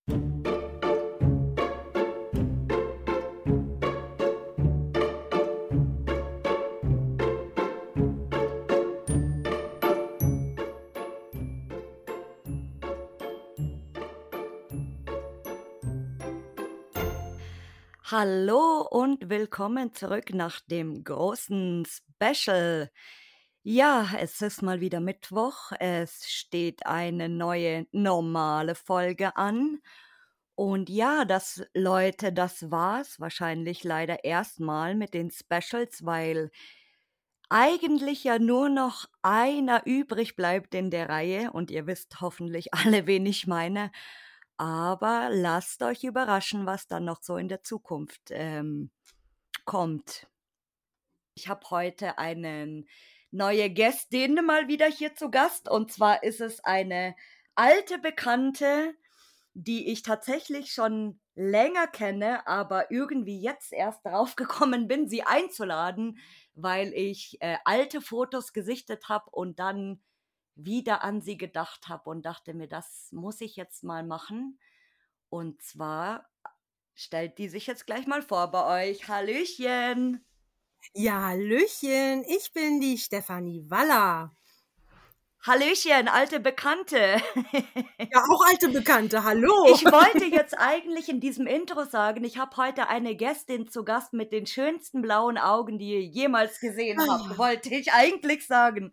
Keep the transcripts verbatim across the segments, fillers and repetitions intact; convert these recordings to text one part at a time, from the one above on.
Hallo und willkommen zurück nach dem großen Special. Ja, es ist mal wieder Mittwoch. Es steht eine neue normale Folge an. Und ja, das, Leute, das war's wahrscheinlich leider erstmal mit den Specials, weil eigentlich ja nur noch einer übrig bleibt in der Reihe und ihr wisst hoffentlich alle, wen ich meine. Aber lasst euch überraschen, was dann noch so in der Zukunft ähm, kommt. Ich habe heute eine neue Gästin mal wieder hier zu Gast und zwar ist es eine alte Bekannte, die ich tatsächlich schon länger kenne, aber irgendwie jetzt erst darauf gekommen bin, sie einzuladen, weil ich äh, alte Fotos gesichtet habe und dann wieder an sie gedacht habe und dachte mir, das muss ich jetzt mal machen. Und zwar stellt die sich jetzt gleich mal vor bei euch. Hallöchen! Ja, hallöchen, ich bin die Stefanie Waller. Hallöchen, alte Bekannte. Ja, auch alte Bekannte, hallo. Ich wollte jetzt eigentlich in diesem Intro sagen, ich habe heute eine Gästin zu Gast mit den schönsten blauen Augen, die ihr jemals gesehen habt, wollte ich eigentlich sagen.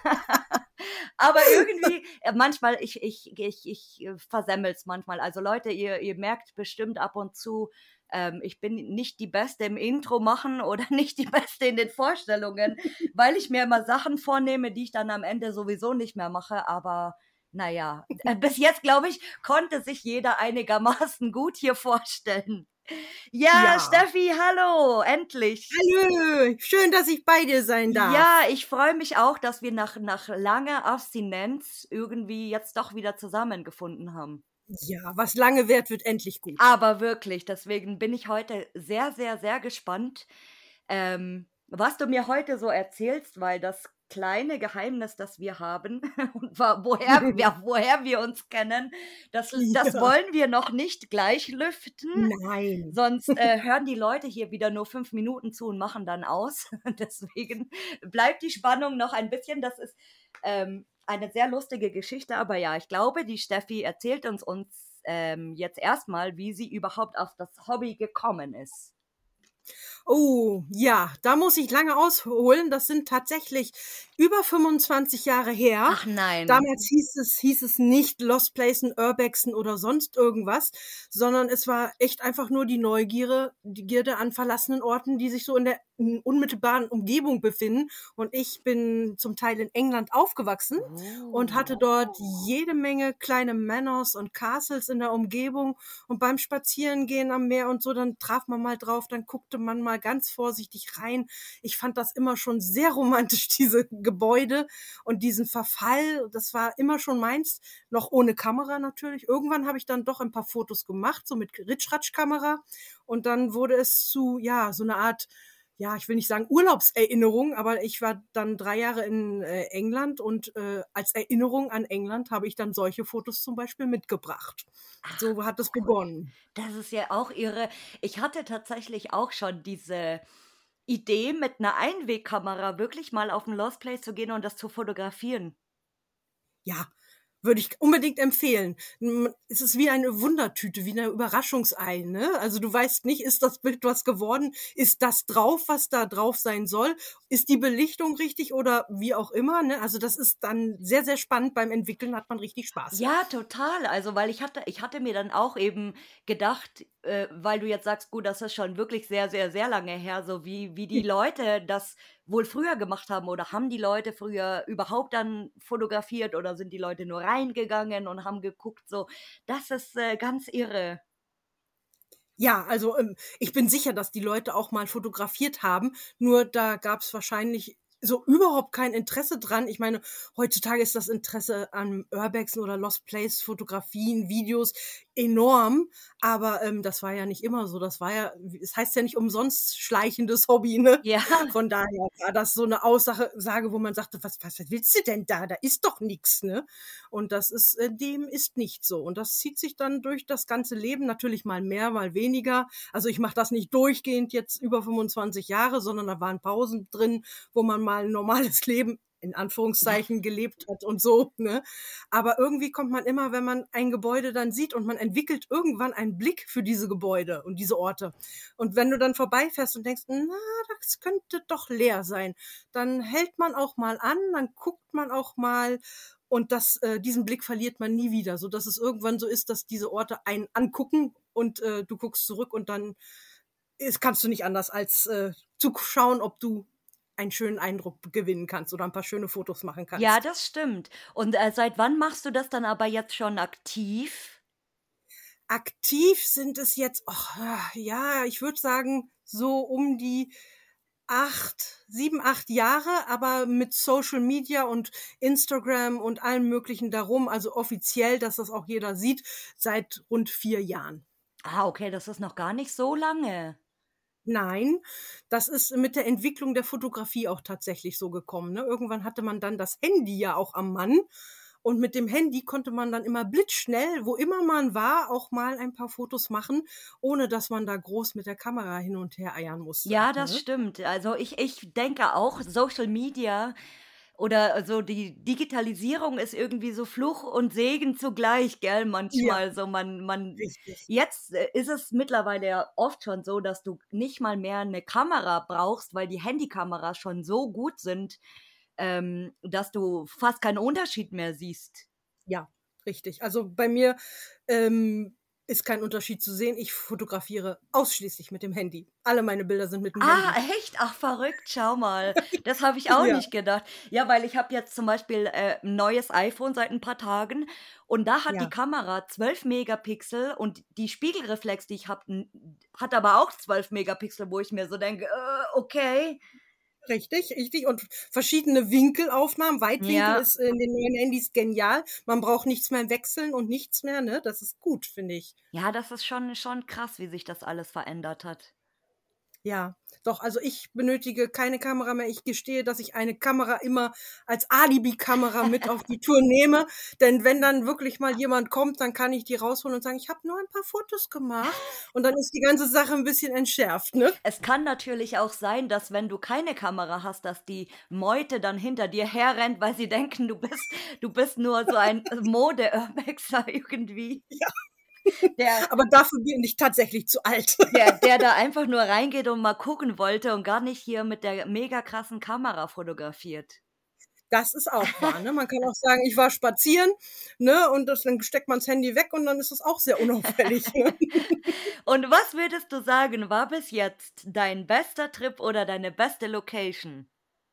Aber irgendwie, äh, manchmal, ich, ich, ich, ich äh, versemmel's manchmal. Also Leute, ihr, ihr merkt bestimmt ab und zu, ähm, ich bin nicht die Beste im Intro machen oder nicht die Beste in den Vorstellungen, weil ich mir immer Sachen vornehme, die ich dann am Ende sowieso nicht mehr mache. Aber naja, äh, bis jetzt, glaube ich, konnte sich jeder einigermaßen gut hier vorstellen. Ja, Ja. Steffi, hallo, endlich. Hallo, schön, dass ich bei dir sein darf. Ja, ich freue mich auch, dass wir nach, nach langer Abstinenz irgendwie jetzt doch wieder zusammengefunden haben. Ja, was lange währt, wird endlich gut. Aber wirklich, deswegen bin ich heute sehr, sehr, sehr gespannt, ähm, was du mir heute so erzählst, weil das kleine Geheimnis, das wir haben und wa- woher, ja, woher wir uns kennen, das, das Ja. wollen wir noch nicht gleich lüften. Nein. Sonst äh, hören die Leute hier wieder nur fünf Minuten zu und machen dann aus. Deswegen bleibt die Spannung noch ein bisschen. Das ist ähm, eine sehr lustige Geschichte, aber ja, ich glaube, die Steffi erzählt uns uns ähm, jetzt erstmal, wie sie überhaupt auf das Hobby gekommen ist. Oh, ja, da muss ich lange ausholen. Das sind tatsächlich über fünfundzwanzig Jahre her. Ach nein. Damals hieß es, hieß es nicht Lost Placen, Urbexen oder sonst irgendwas, sondern es war echt einfach nur die Neugierde, die Gierde an verlassenen Orten, die sich so in der unmittelbaren Umgebung befinden. Und ich bin zum Teil in England aufgewachsen Oh. und hatte dort jede Menge kleine Manors und Castles in der Umgebung. Und beim Spazierengehen am Meer und so, dann traf man mal drauf, dann guckte man mal ganz vorsichtig rein. Ich fand das immer schon sehr romantisch, diese Gebäude und diesen Verfall. Das war immer schon meins, noch ohne Kamera natürlich. Irgendwann habe ich dann doch ein paar Fotos gemacht, so mit Ritschratsch-Kamera. Und dann wurde es zu, ja, so eine Art, ja, ich will nicht sagen Urlaubserinnerung, aber ich war dann drei Jahre in äh, England und äh, als Erinnerung an England habe ich dann solche Fotos zum Beispiel mitgebracht. Ach, So hat es cool. begonnen. Das ist ja auch irre. Ich hatte tatsächlich auch schon diese Idee, mit einer Einwegkamera wirklich mal auf den Lost Place zu gehen und das zu fotografieren. Ja, würde ich unbedingt empfehlen. M- Es ist wie eine Wundertüte, wie eine Überraschungsei, ne? Also du weißt nicht, ist das Bild was geworden? Ist das drauf, was da drauf sein soll? Ist die Belichtung richtig oder wie auch immer, ne? Also das ist dann sehr, sehr spannend. Beim Entwickeln hat man richtig Spaß. Ja, total. Also, weil ich hatte ich hatte mir dann auch eben gedacht, äh, weil du jetzt sagst, gut, das ist schon wirklich sehr, sehr, sehr lange her, so wie wie die Leute das wohl früher gemacht haben oder haben die Leute früher überhaupt dann fotografiert oder sind die Leute nur reingegangen und haben geguckt so? Das ist, äh, ganz irre. Ja, also ähm, ich bin sicher, dass die Leute auch mal fotografiert haben. Nur da gab es wahrscheinlich so überhaupt kein Interesse dran. Ich meine, heutzutage ist das Interesse an Urbexen oder Lost Place Fotografien, Videos enorm, aber ähm, das war ja nicht immer so. Das war ja, es heißt ja nicht umsonst schleichendes Hobby, ne? Ja. Von daher war das so eine Aussage, Sage, wo man sagte, was, was willst du denn da? Da ist doch nichts, ne? Und das ist, äh, dem ist nicht so. Und das zieht sich dann durch das ganze Leben, natürlich mal mehr, mal weniger. Also ich mache das nicht durchgehend jetzt über fünfundzwanzig Jahre, sondern da waren Pausen drin, wo man mal ein normales Leben in Anführungszeichen gelebt hat und so, ne? Aber irgendwie kommt man immer, wenn man ein Gebäude dann sieht und man entwickelt irgendwann einen Blick für diese Gebäude und diese Orte. Und wenn du dann vorbeifährst und denkst, na, das könnte doch leer sein, dann hält man auch mal an, dann guckt man auch mal und das, äh, diesen Blick verliert man nie wieder, so dass es irgendwann so ist, dass diese Orte einen angucken und äh, du guckst zurück und dann ist, kannst du nicht anders als äh, zu schauen, ob du einen schönen Eindruck gewinnen kannst oder ein paar schöne Fotos machen Ja, kannst. das stimmt. Und, äh, seit wann machst du das dann aber jetzt schon aktiv? Aktiv sind es jetzt, ach, ja, ich würde sagen, so um die acht, sieben, acht Jahre, aber mit Social Media und Instagram und allem Möglichen darum, also offiziell, dass das auch jeder sieht, seit rund vier Jahren. Ah, okay, das ist noch gar nicht so lange. Nein, das ist mit der Entwicklung der Fotografie auch tatsächlich so gekommen, ne? Irgendwann hatte man dann das Handy ja auch am Mann und mit dem Handy konnte man dann immer blitzschnell, wo immer man war, auch mal ein paar Fotos machen, ohne dass man da groß mit der Kamera hin und her eiern musste, Ja, das ne? stimmt. Also, ich ich denke auch, Social Media oder so die Digitalisierung ist irgendwie so Fluch und Segen zugleich, gell, Ja, manchmal so. Man man richtig. jetzt, äh, ist es mittlerweile ja oft schon so, dass du nicht mal mehr 'ne Kamera brauchst, weil die Handykameras schon so gut sind, ähm, dass du fast keinen Unterschied mehr siehst. Ja, richtig. Also, bei mir, ähm, ist kein Unterschied zu sehen. Ich fotografiere ausschließlich mit dem Handy. Alle meine Bilder sind mit dem Ah, Handy. echt? Ach, verrückt, schau mal. Das habe ich auch Ja, nicht gedacht. Ja, weil ich habe jetzt zum Beispiel, äh, 'n neues iPhone seit 'n paar Tagen und da hat die ja. Kamera zwölf Megapixel und die Spiegelreflex, die ich habe, n hat aber auch zwölf Megapixel, wo ich mir so denke: „Äh, okay." Richtig, richtig. Und verschiedene Winkelaufnahmen. Weitwinkel Ja. ist in den neuen Handys genial. Man braucht nichts mehr wechseln und nichts mehr, ne? Das ist gut, finde ich. Ja, das ist schon schon krass, wie sich das alles verändert hat. Ja, doch, also ich benötige keine Kamera mehr. Ich gestehe, dass ich eine Kamera immer als Alibi-Kamera mit auf die Tour nehme, denn wenn dann wirklich mal jemand kommt, dann kann ich die rausholen und sagen: „Ich habe nur ein paar Fotos gemacht." Und dann ist die ganze Sache 'n bisschen entschärft, ne? Es kann natürlich auch sein, dass wenn du keine Kamera hast, dass die Meute dann hinter dir herrennt, weil sie denken, du bist du bist nur so ein Mode-Urbexer irgendwie, Ja, der aber dafür bin ich tatsächlich zu alt. der der da einfach nur reingeht und mal gucken wollte und gar nicht hier mit der mega krassen Kamera fotografiert. Das ist auch wahr, ne? Man kann auch sagen, ich war spazieren, ne, und das dann steckt man das Handy weg und dann ist das auch sehr unauffällig, ne? Und was würdest du sagen, war bis jetzt dein bester Trip oder deine beste Location?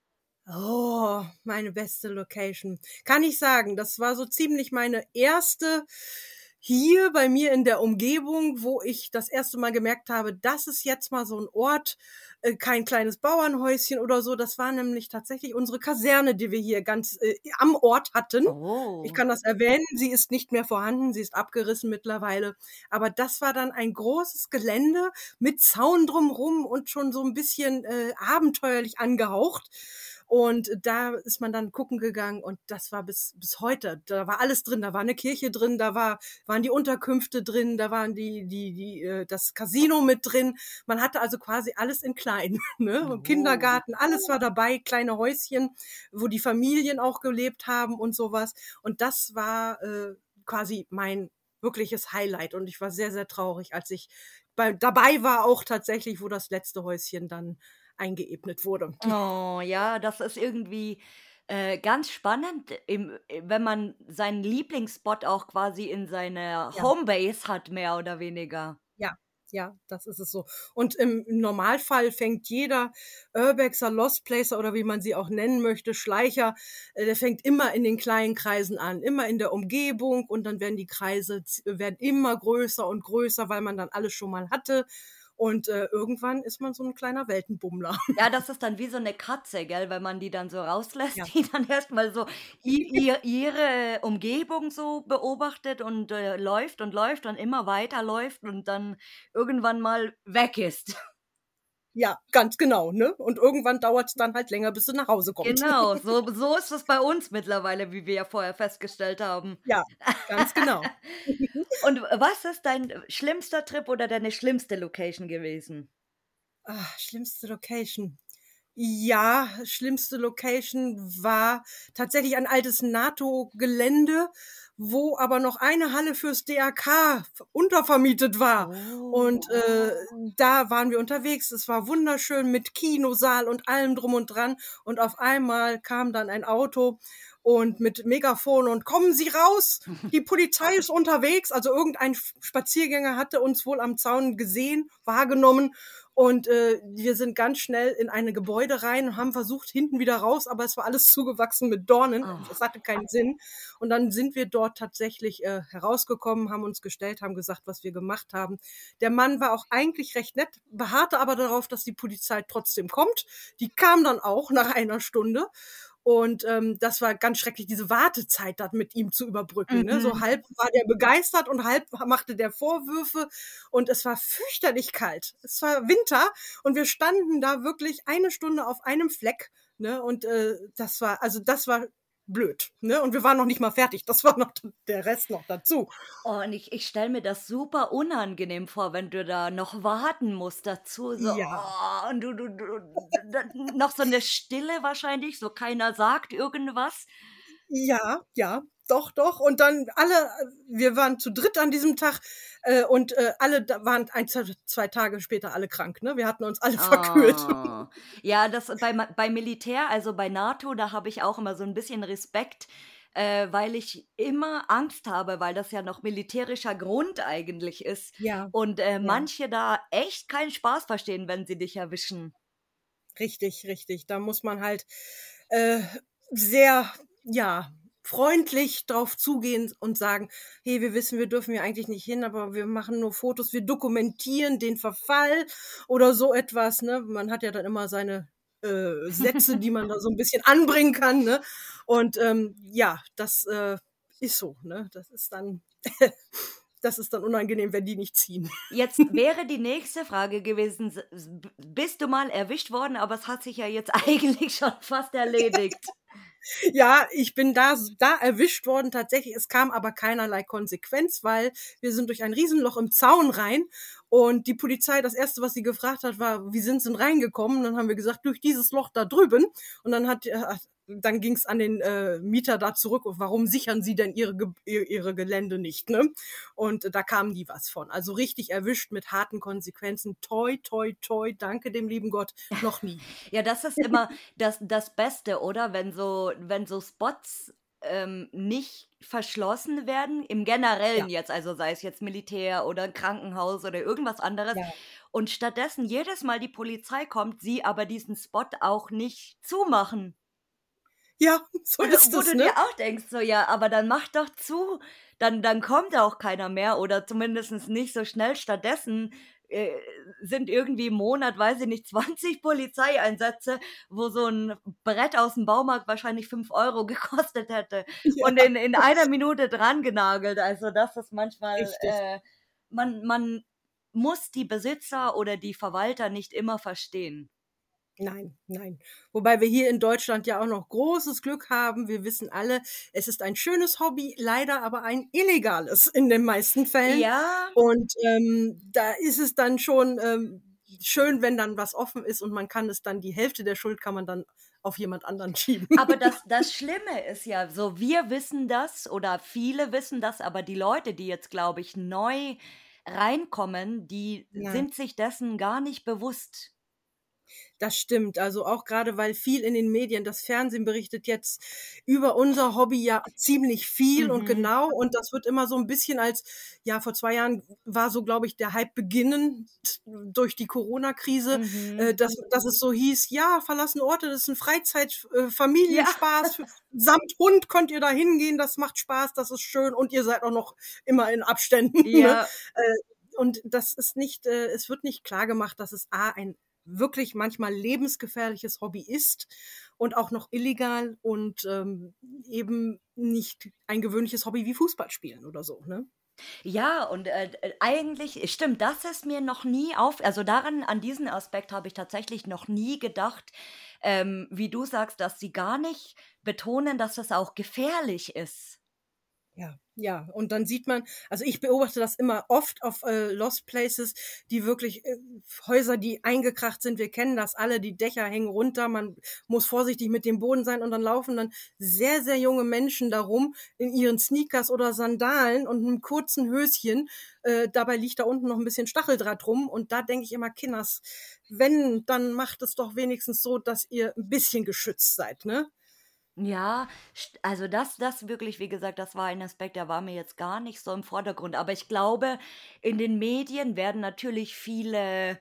Oh, meine beste Location. Kann ich sagen, das war so ziemlich meine erste hier bei mir in der Umgebung, wo ich das erste Mal gemerkt habe, das ist jetzt mal so 'n Ort, äh, kein kleines Bauernhäuschen oder so. Das war nämlich tatsächlich unsere Kaserne, die wir hier ganz, äh, am Ort hatten. Ich Oh. kann das erwähnen, sie ist nicht mehr vorhanden, sie ist abgerissen mittlerweile. Aber das war dann ein großes Gelände mit Zaun drumrum und schon so 'n bisschen, äh, abenteuerlich angehaucht. Und da ist man dann gucken gegangen und das war bis bis heute. Da war alles drin. Da war 'ne Kirche drin, da war waren die Unterkünfte drin, da waren die die die äh, das Casino mit drin. Man hatte also quasi alles in klein, ne? Und Oh. Kindergarten, alles war dabei, kleine Häuschen, wo die Familien auch gelebt haben und so was. Und das war, äh, quasi mein wirkliches Highlight und ich war sehr, sehr traurig, als ich bei dabei war auch tatsächlich, wo das letzte Häuschen dann eingeebnet wurde. Oh, ja, das ist irgendwie, äh, ganz spannend, im äh, wenn man seinen Lieblingsspot auch quasi in seiner Ja. Homebase hat, mehr oder weniger. Ja, ja, das ist es so. Und im im Normalfall fängt jeder Urbexer, Lost Placer oder wie man sie auch nennen möchte, Schleicher, äh, der fängt immer in den kleinen Kreisen an, immer in der Umgebung und dann werden die Kreise z werden immer größer und größer, weil man dann alles schon mal hatte. Und äh, irgendwann ist man so ein kleiner Weltenbummler. Ja, das ist dann wie so 'ne Katze, gell, wenn man die dann so rauslässt, Ja. die dann erst mal so i ihr ihre Umgebung so beobachtet und, äh, läuft und läuft und immer weiterläuft und dann irgendwann mal weg ist. Ja, ganz genau, ne? Und irgendwann dauert's dann halt länger, bis sie nach Hause kommt. Genau, so so ist es bei uns mittlerweile, wie wir ja vorher festgestellt haben. Ja, ganz genau. Und was ist dein schlimmster Trip oder deine schlimmste Location gewesen? Ah, schlimmste Location. Ja, schlimmste Location war tatsächlich ein altes NATO-Gelände, wo aber noch eine Halle fürs D R K f untervermietet war. Und, Oh. äh, da waren wir unterwegs. Es war wunderschön mit Kinosaal und allem drum und dran. Und auf einmal kam dann ein Auto und mit Megafon und: „Kommen Sie raus, die Polizei ist unterwegs." Also, irgendein F Spaziergänger hatte uns wohl am Zaun gesehen, wahrgenommen und, äh, wir sind ganz schnell in eine Gebäude rein und haben versucht, hinten wieder raus, aber es war alles zugewachsen mit Dornen. Es Oh. hatte keinen Sinn. Und dann sind wir dort tatsächlich, äh, herausgekommen, haben uns gestellt, haben gesagt, was wir gemacht haben. Der Mann war auch eigentlich recht nett, beharrte aber darauf, dass die Polizei trotzdem kommt. Die kam dann auch nach einer Stunde. Und, ähm, das war ganz schrecklich, diese Wartezeit da mit ihm zu überbrücken, ne? So Mhm. halb war der begeistert und halb machte der Vorwürfe und es war fürchterlich kalt. Es war Winter und wir standen da wirklich eine Stunde auf einem Fleck, ne? Und, äh, das war also, das war blöd, ne? Und wir waren noch nicht mal fertig. Das war noch der Rest noch dazu. Oh, und ich ich stelle mir das super unangenehm vor, wenn du da noch warten musst dazu, so, Ja. oh, und du du du d d noch so 'ne Stille wahrscheinlich, so keiner sagt irgendwas. Ja, ja, doch, doch. Und dann alle äh, wir waren zu dritt an diesem Tag, äh, und, äh, alle da waren ein, z zwei Tage später alle krank, ne? Wir hatten uns alle verkühlt. Oh. Ja, das bei Ma beim Militär, also bei NATO, da habe ich auch immer so 'n bisschen Respekt, äh, weil ich immer Angst habe, weil das ja noch militärischer Grund eigentlich ist Ja, und, äh, ja. manche da echt keinen Spaß verstehen, wenn sie dich erwischen. Richtig, richtig. Da muss man halt, äh, sehr, ja, freundlich drauf zugehen und sagen: „Hey, wir wissen, wir dürfen hier eigentlich nicht hin, aber wir machen nur Fotos, wir dokumentieren den Verfall" oder so etwas, ne? Man hat ja dann immer seine, äh, Sätze, die man da so 'n bisschen anbringen kann, ne? Und, ähm, ja, das, äh, ist so, ne? Das ist dann das ist dann unangenehm, wenn die nicht ziehen. Jetzt wäre die nächste Frage gewesen, s s b bist du mal erwischt worden, aber es hat sich ja jetzt eigentlich schon fast erledigt. Ja, ich bin da s da erwischt worden tatsächlich. Es kam aber keinerlei Konsequenz, weil wir sind durch ein Riesenloch im Zaun rein und die Polizei, das erste, was sie gefragt hat, war: „Wie sind Sie denn reingekommen?" Dann haben wir gesagt: „Durch dieses Loch da drüben." Und dann hat äh, dann ging's an den, äh, Mieter da zurück: „Warum sichern Sie denn Ihre Ge ihr Ihre Gelände nicht", ne? Und äh, da kamen die was von. Also, richtig erwischt mit harten Konsequenzen. Toi, toi, toi, danke dem lieben Gott, noch nie. Ja, das ist immer das das Beste, oder? Wenn so wenn so Spots, ähm, nicht verschlossen werden, im Ja, Generellen jetzt, also sei es jetzt Militär oder Krankenhaus oder irgendwas anderes ja. und stattdessen jedes Mal die Polizei kommt, sie aber diesen Spot auch nicht zumachen. Ja, so ist Wo es, du dir ne? auch denkst, so: „Ja, aber dann mach doch zu, dann dann kommt auch keiner mehr oder zumindest nicht so schnell." Stattdessen, äh, sind irgendwie im Monat, weiß ich nicht, zwanzig Polizeieinsätze, wo so 'n Brett aus'm Baumarkt wahrscheinlich fünf Euro gekostet hätte und Ja, in in einer Minute drangenagelt. Also, das ist manchmal richtig. äh, man man muss die Besitzer oder die Verwalter nicht immer verstehen. Nein, nein. Wobei wir hier in Deutschland ja auch noch großes Glück haben. Wir wissen alle, es ist ein schönes Hobby, leider aber ein illegales in den meisten Fällen. Ja. Und, ähm, da ist es dann schon, ähm, schön, wenn dann was offen ist und man kann es dann die Hälfte der Schuld kann man dann auf jemand anderen schieben. Aber das das Schlimme ist ja so, wir wissen das oder viele wissen das, aber die Leute, die jetzt, glaube ich, neu reinkommen, die Ja. sind sich dessen gar nicht bewusst. Das stimmt. Also, auch grade, weil viel in den Medien das Fernsehen berichtet jetzt über unser Hobby ja ziemlich viel und Mhm. genau und das wird immer so 'n bisschen als ja, vor zwei Jahren war so, glaube ich, der Hype beginnend durch die Corona-Krise, äh, Mhm. dass dass es so hieß: „Ja, verlassene Orte, das ist 'n Freizeit äh, Ja. Familienspaß. Samt Hund könnt ihr da hingehen, das macht Spaß, das ist schön und ihr seid auch noch immer in Abständen", ne? Ja. Äh und das ist nicht, äh, es wird nicht klargemacht, dass es A, ein wirklich manchmal lebensgefährliches Hobby ist und auch noch illegal und ähm, eben nicht ein gewöhnliches Hobby wie Fußball spielen oder so, ne? Ja, und, äh, d äh, eigentlich stimmt, das ist mir noch nie auf also daran an diesen Aspekt habe ich tatsächlich noch nie gedacht, ähm, wie du sagst, dass sie gar nicht betonen, dass das auch gefährlich ist. Ja, ja. Und dann sieht man, also ich beobachte das immer oft auf äh, Lost Places, die wirklich äh, Häuser, die eingekracht sind. Wir kennen das alle, die Dächer hängen runter, man muss vorsichtig mit dem Boden sein und dann laufen dann sehr, sehr junge Menschen darum in ihren Sneakers oder Sandalen und einem kurzen Höschen. Äh, dabei liegt da unten noch ein bisschen Stacheldraht rum und da denke ich immer, Kinders, wenn, dann macht es doch wenigstens so, dass ihr ein bisschen geschützt seid, ne? Ja, st also das das wirklich, wie gesagt, das war ein Aspekt, der war mir jetzt gar nicht so im Vordergrund. Aber ich glaube, in den Medien werden natürlich viele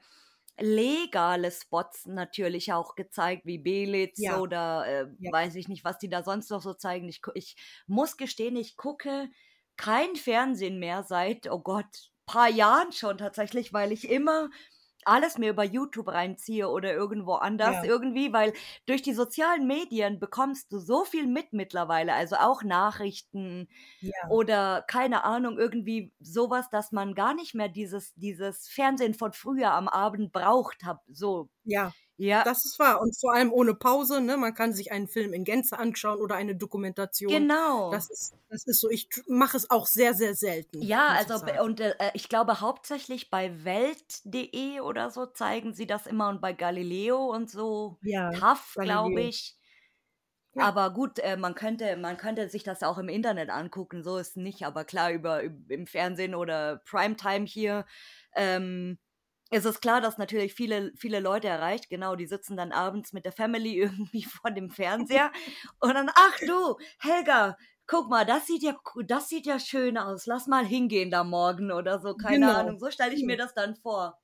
legale Spots natürlich auch gezeigt, wie Belitz Ja, oder, äh, ja, weiß ich nicht, was die da sonst noch so zeigen. Ich gu ich muss gestehen, ich gucke kein Fernsehen mehr seit, oh Gott, paar Jahren schon tatsächlich, weil ich immer alles mir über YouTube reinziehe oder irgendwo anders ja, irgendwie, weil durch die sozialen Medien bekommst du so viel mit mittlerweile, also auch Nachrichten ja, oder keine Ahnung, irgendwie sowas, dass man gar nicht mehr dieses dieses Fernsehen von früher am Abend braucht, habe so. ja. Ja, Das ist wahr und vor allem ohne Pause, ne? Man kann sich einen Film in Gänze anschauen oder eine Dokumentation. genau. Das ist das ist so. Ich t mache es auch sehr, sehr selten, Ja, muss ich also b sagen. und, äh, ich glaube hauptsächlich bei Welt.de oder so zeigen sie das immer und bei Galileo und so, Ja, TAF, glaube Galileo. ich. Ja, Aber gut, äh, man könnte man könnte sich das auch im Internet angucken, so ist nicht, aber klar, über üb im Fernsehen oder Primetime hier, ähm, ist es klar, dass natürlich viele viele Leute erreicht. Genau, die sitzen dann abends mit der Family irgendwie vor dem Fernseher und dann: „Ach du, Helga, guck mal, das sieht ja co das sieht ja schön aus. Lass mal hingehen da morgen“ oder so, keine genau. Ahnung. So stelle ich Ja. mir das dann vor.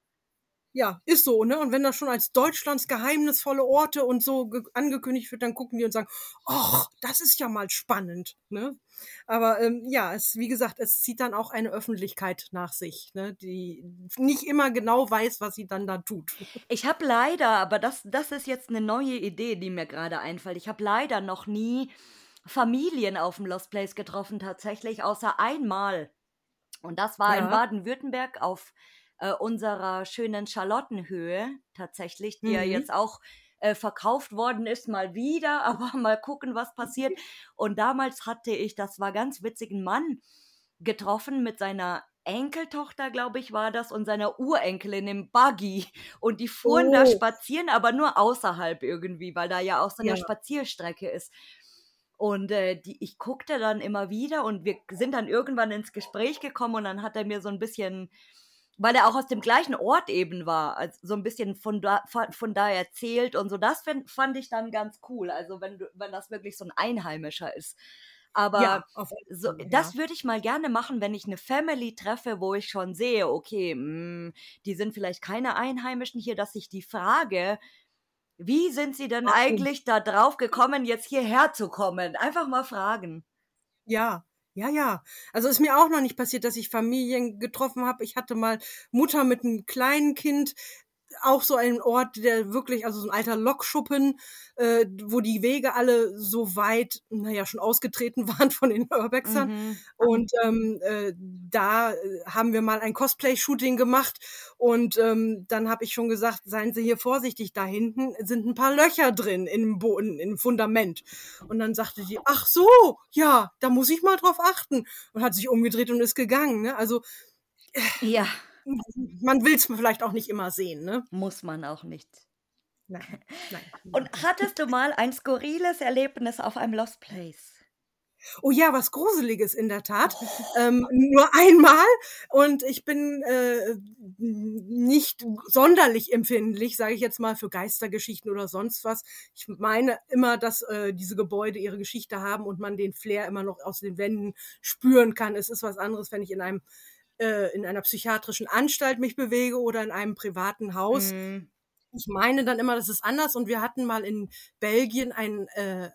Ja, ist so, ne? Und wenn das schon als Deutschlands geheimnisvolle Orte und so ge angekündigt wird, dann gucken die und sagen: „Och, das ist ja mal spannend“, ne? Aber, ähm, ja, es wie gesagt, es zieht dann auch eine Öffentlichkeit nach sich, ne, die nicht immer genau weiß, was sie dann da tut. Ich habe leider aber das das ist jetzt 'ne neue Idee, die mir grade einfällt. Ich habe leider noch nie Familien auf'm Lost Place getroffen tatsächlich, außer einmal. Und das war in Ja, Baden-Württemberg auf, äh, unserer schönen Charlottenhöhe tatsächlich, die ja mhm. jetzt auch, äh, verkauft worden ist, mal wieder, aber mal gucken, was passiert. Und damals hatte ich, das war ganz witzig, 'n Mann getroffen mit seiner Enkeltochter, glaube ich, war das, und seiner Urenkelin im Buggy. Und die fuhren da Oh, spazieren, aber nur außerhalb irgendwie, weil da ja auch so 'ne ja, Spazierstrecke ist. Und, äh, die ich guckte dann immer wieder und wir sind dann irgendwann ins Gespräch gekommen und dann hat er mir so 'n bisschen, weil er auch aus dem gleichen Ort eben war, also so 'n bisschen von da von von da erzählt und so. Das fin fand ich dann ganz cool, also wenn du wenn das wirklich so 'n Einheimischer ist. Aber ja, auf alle so Fälle, ja. das würde ich mal gerne machen, wenn ich 'ne Family treffe, wo ich schon sehe, okay, hm, die sind vielleicht keine Einheimischen hier, dass ich die frage: „Wie sind Sie denn Warum? eigentlich da drauf gekommen, jetzt hierher zu kommen?“ Einfach mal fragen. Ja, ja, ja. Also, ist mir auch noch nicht passiert, dass ich Familien getroffen habe. Ich hatte mal Mutter mit 'nem kleinen Kind, auch so ein Ort, der wirklich, also, so 'n alter Lokschuppen, äh, wo die Wege alle so weit, na ja, schon ausgetreten waren von den Urbexern. Mhm. Und, ähm, äh, da, äh, haben wir mal ein Cosplay-Shooting gemacht und, ähm, dann habe ich schon gesagt: „Seien Sie hier vorsichtig, da hinten sind 'n paar Löcher drin im Boden, im Fundament.“ Und dann sagte die: „Ach so, ja, da muss ich mal drauf achten.“ Und hat sich umgedreht und ist gegangen, ne? Also, Ja, man will's vielleicht auch nicht immer sehen, ne? muss man auch nicht. Nein, nein, Und überhaupt nicht. hattest du mal ein skurriles Erlebnis auf einem Lost Place? Oh ja, was Gruseliges in der Tat. Oh. Ähm, nur einmal und ich bin, äh, nicht sonderlich empfindlich, sage ich jetzt mal, für Geistergeschichten oder sonst was. Ich meine immer, dass, äh, diese Gebäude ihre Geschichte haben und man den Flair immer noch aus den Wänden spüren kann. Es ist was anderes, wenn ich in einem äh, in einer psychiatrischen Anstalt mich bewege oder in einem privaten Haus. Mhm. Ich meine dann immer, das ist anders und wir hatten mal in Belgien ein, äh